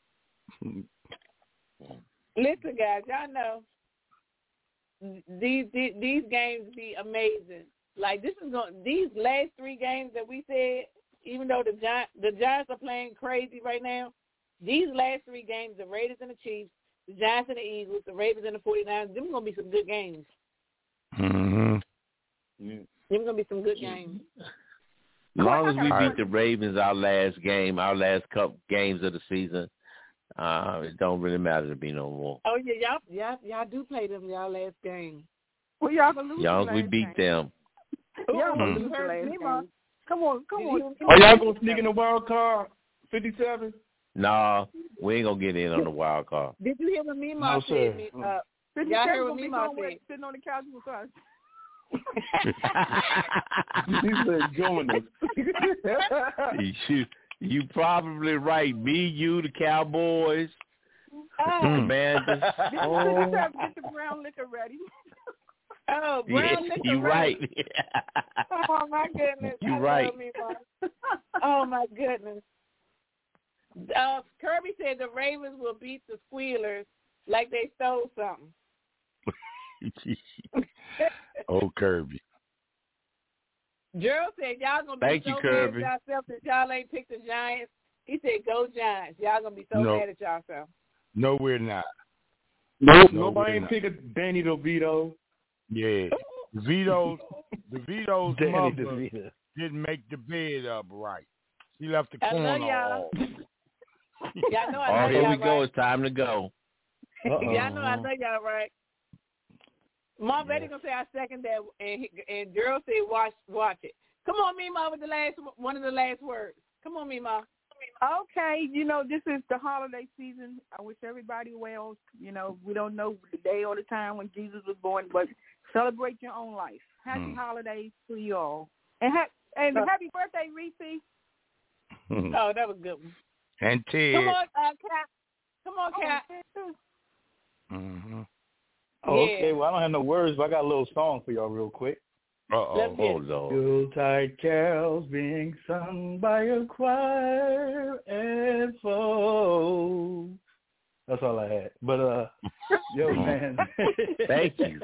E: Listen, guys, y'all know these games be amazing. Like these last three games that we said, even though the Giants are playing crazy right now, these last three games, the Raiders and the Chiefs, the Giants and the Eagles, the Ravens and the 49ers, them going to be some good games.
D: Mm-hmm.
E: Them going to be some good games.
J: As long as we beat the Ravens our last couple games of the season, it don't really matter to me no more.
E: Oh yeah, y'all do play them y'all last game.
N: Well, y'all gonna lose.
J: As long as we beat them.
N: Y'all gonna lose the last game. Come on.
H: Are y'all gonna sneak in the wild card? 57?
J: Nah, we ain't gonna get in on the wild card.
E: Did you hear what Mima said? Y'all heard what Mima said?
N: Sitting on the couch with us.
H: He said join us.
J: You probably right. Me, you, the Cowboys, Commanders.
N: Get the brown liquor ready.
E: Oh, brown liquor
J: you
E: ready.
J: Right.
E: Oh my goodness.
J: You right.
E: Oh my goodness. Kirby said the Ravens will beat the Squealers like they stole something.
D: Oh, Kirby.
E: Gerald said y'all gonna be
J: Thank
E: so
J: you,
E: mad
J: Kirby.
E: at yourself that y'all ain't picked the Giants. He said, "Go Giants." Y'all gonna be so mad at yourself.
D: No, we're not.
H: Nope,
D: No,
H: nobody
D: we're
H: ain't
D: not.
H: picking Danny DeVito.
D: Yeah, DeVito's
G: Danny
D: mother
G: DeVito.
D: didn't make the bed up right. She left the
E: I
D: corner
E: love y'all.
D: off.
E: Y'all know I
J: Oh,
E: love
J: here
E: y'all,
J: we go.
E: right?
J: It's time to go.
E: Y'all know I love y'all, right? Mom Betty gonna say I second that, and Gerald said watch it. Come on, Mima, with one of the last words. Come on, Mima.
N: Okay, this is the holiday season. I wish everybody well. We don't know the day or the time when Jesus was born, but celebrate your own life. Happy holidays to you all. And happy birthday, Reese.
E: Oh, that was a good one.
D: And Ted.
E: Come on, Kat. Come on, Kat.
D: Mm-hmm.
G: Oh, okay. Well, I don't have no words, but I got a little song for y'all real quick.
D: Uh-oh.
J: Oh, Lord.
G: Yuletide carols being sung by a choir and folks. That's all I had. But, yo, man.
J: Thank you.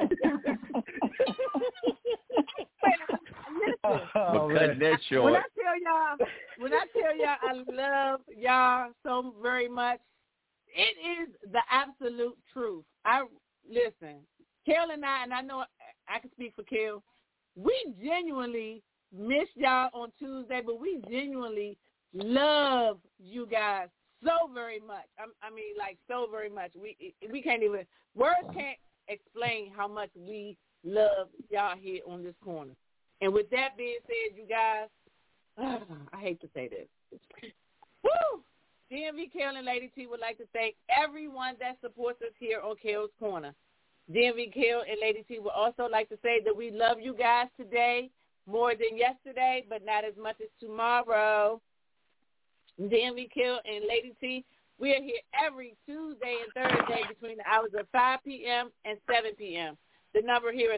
E: Oh,
J: cutting that short.
E: When I tell y'all I love y'all so very much, it is the absolute truth. Listen, Kel and I know I can speak for Kel, we genuinely miss y'all on Tuesday, but we genuinely love you guys so very much. I mean, like, so very much. We can't even, words can't explain how much we love y'all here on this corner. And with that being said, you guys, I hate to say this. Woo! DMV Kel and Lady T would like to thank everyone that supports us here on Kel's Corner. DMV Kel and Lady T would also like to say that we love you guys today more than yesterday, but not as much as tomorrow. DMV Kel and Lady T, we are here every Tuesday and Thursday between the hours of 5 p.m. and 7 p.m. The number here is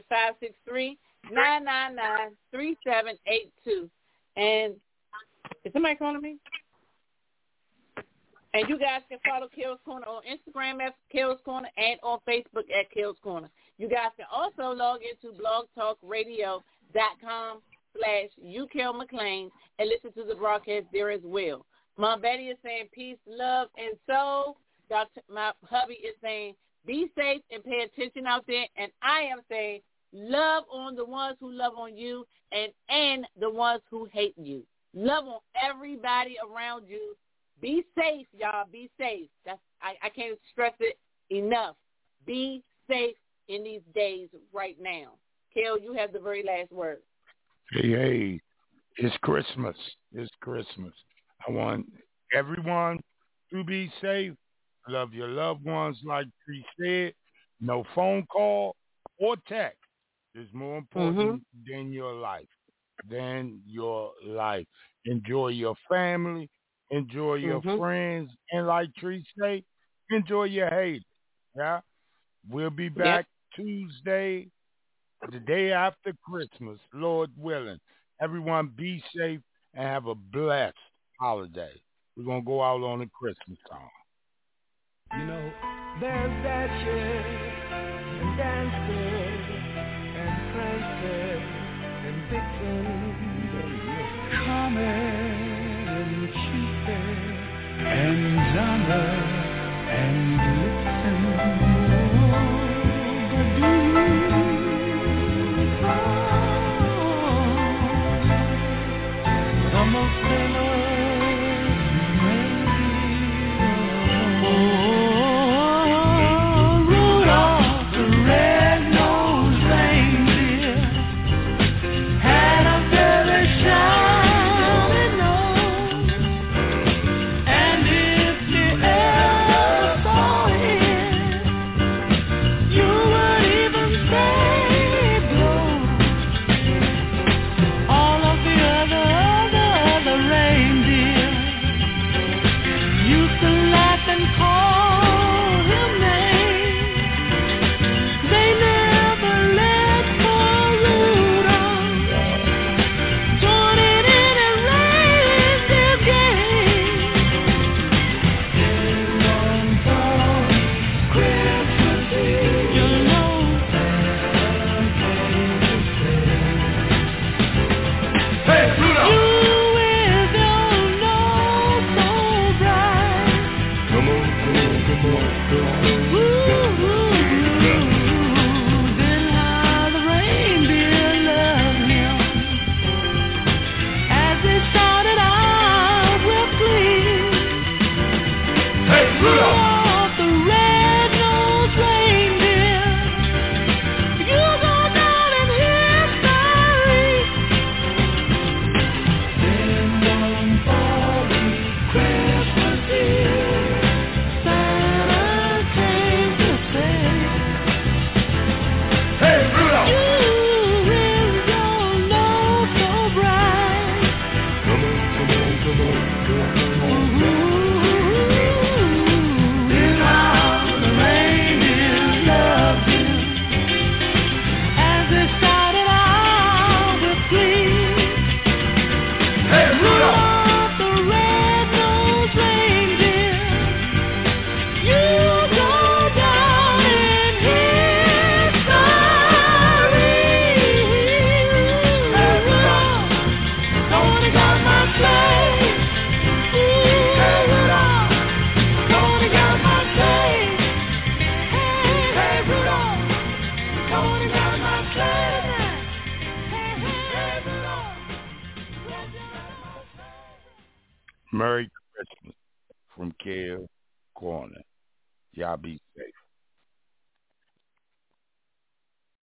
E: 563-999-3782. And is somebody calling me? And you guys can follow Kel's Corner on Instagram at Kel's Corner and on Facebook at Kel's Corner. You guys can also log into blogtalkradio.com/UKelMcLean and listen to the broadcast there as well. Mom Betty is saying peace, love, and soul. My hubby is saying be safe and pay attention out there. And I am saying love on the ones who love on you and the ones who hate you. Love on everybody around you. Be safe, y'all. Be safe. I can't stress it enough. Be safe in these days right now. Kel, you have the very last word.
D: Hey, it's Christmas. It's Christmas. I want everyone to be safe. Love your loved ones, like she said. No phone call or text is more important than your life. Enjoy your family. Enjoy your friends. And like Tree say, enjoy your haters. Yeah? We'll be back Tuesday, the day after Christmas, Lord willing. Everyone be safe and have a blessed holiday. We're going to go out on a Christmas song.
M: There's Dasher and Dancer and Prancer and Vixen, Comet and Cupid and Donner and Blitzen. But do you recall some of them rain
D: Merry Christmas from Care Corner. Y'all be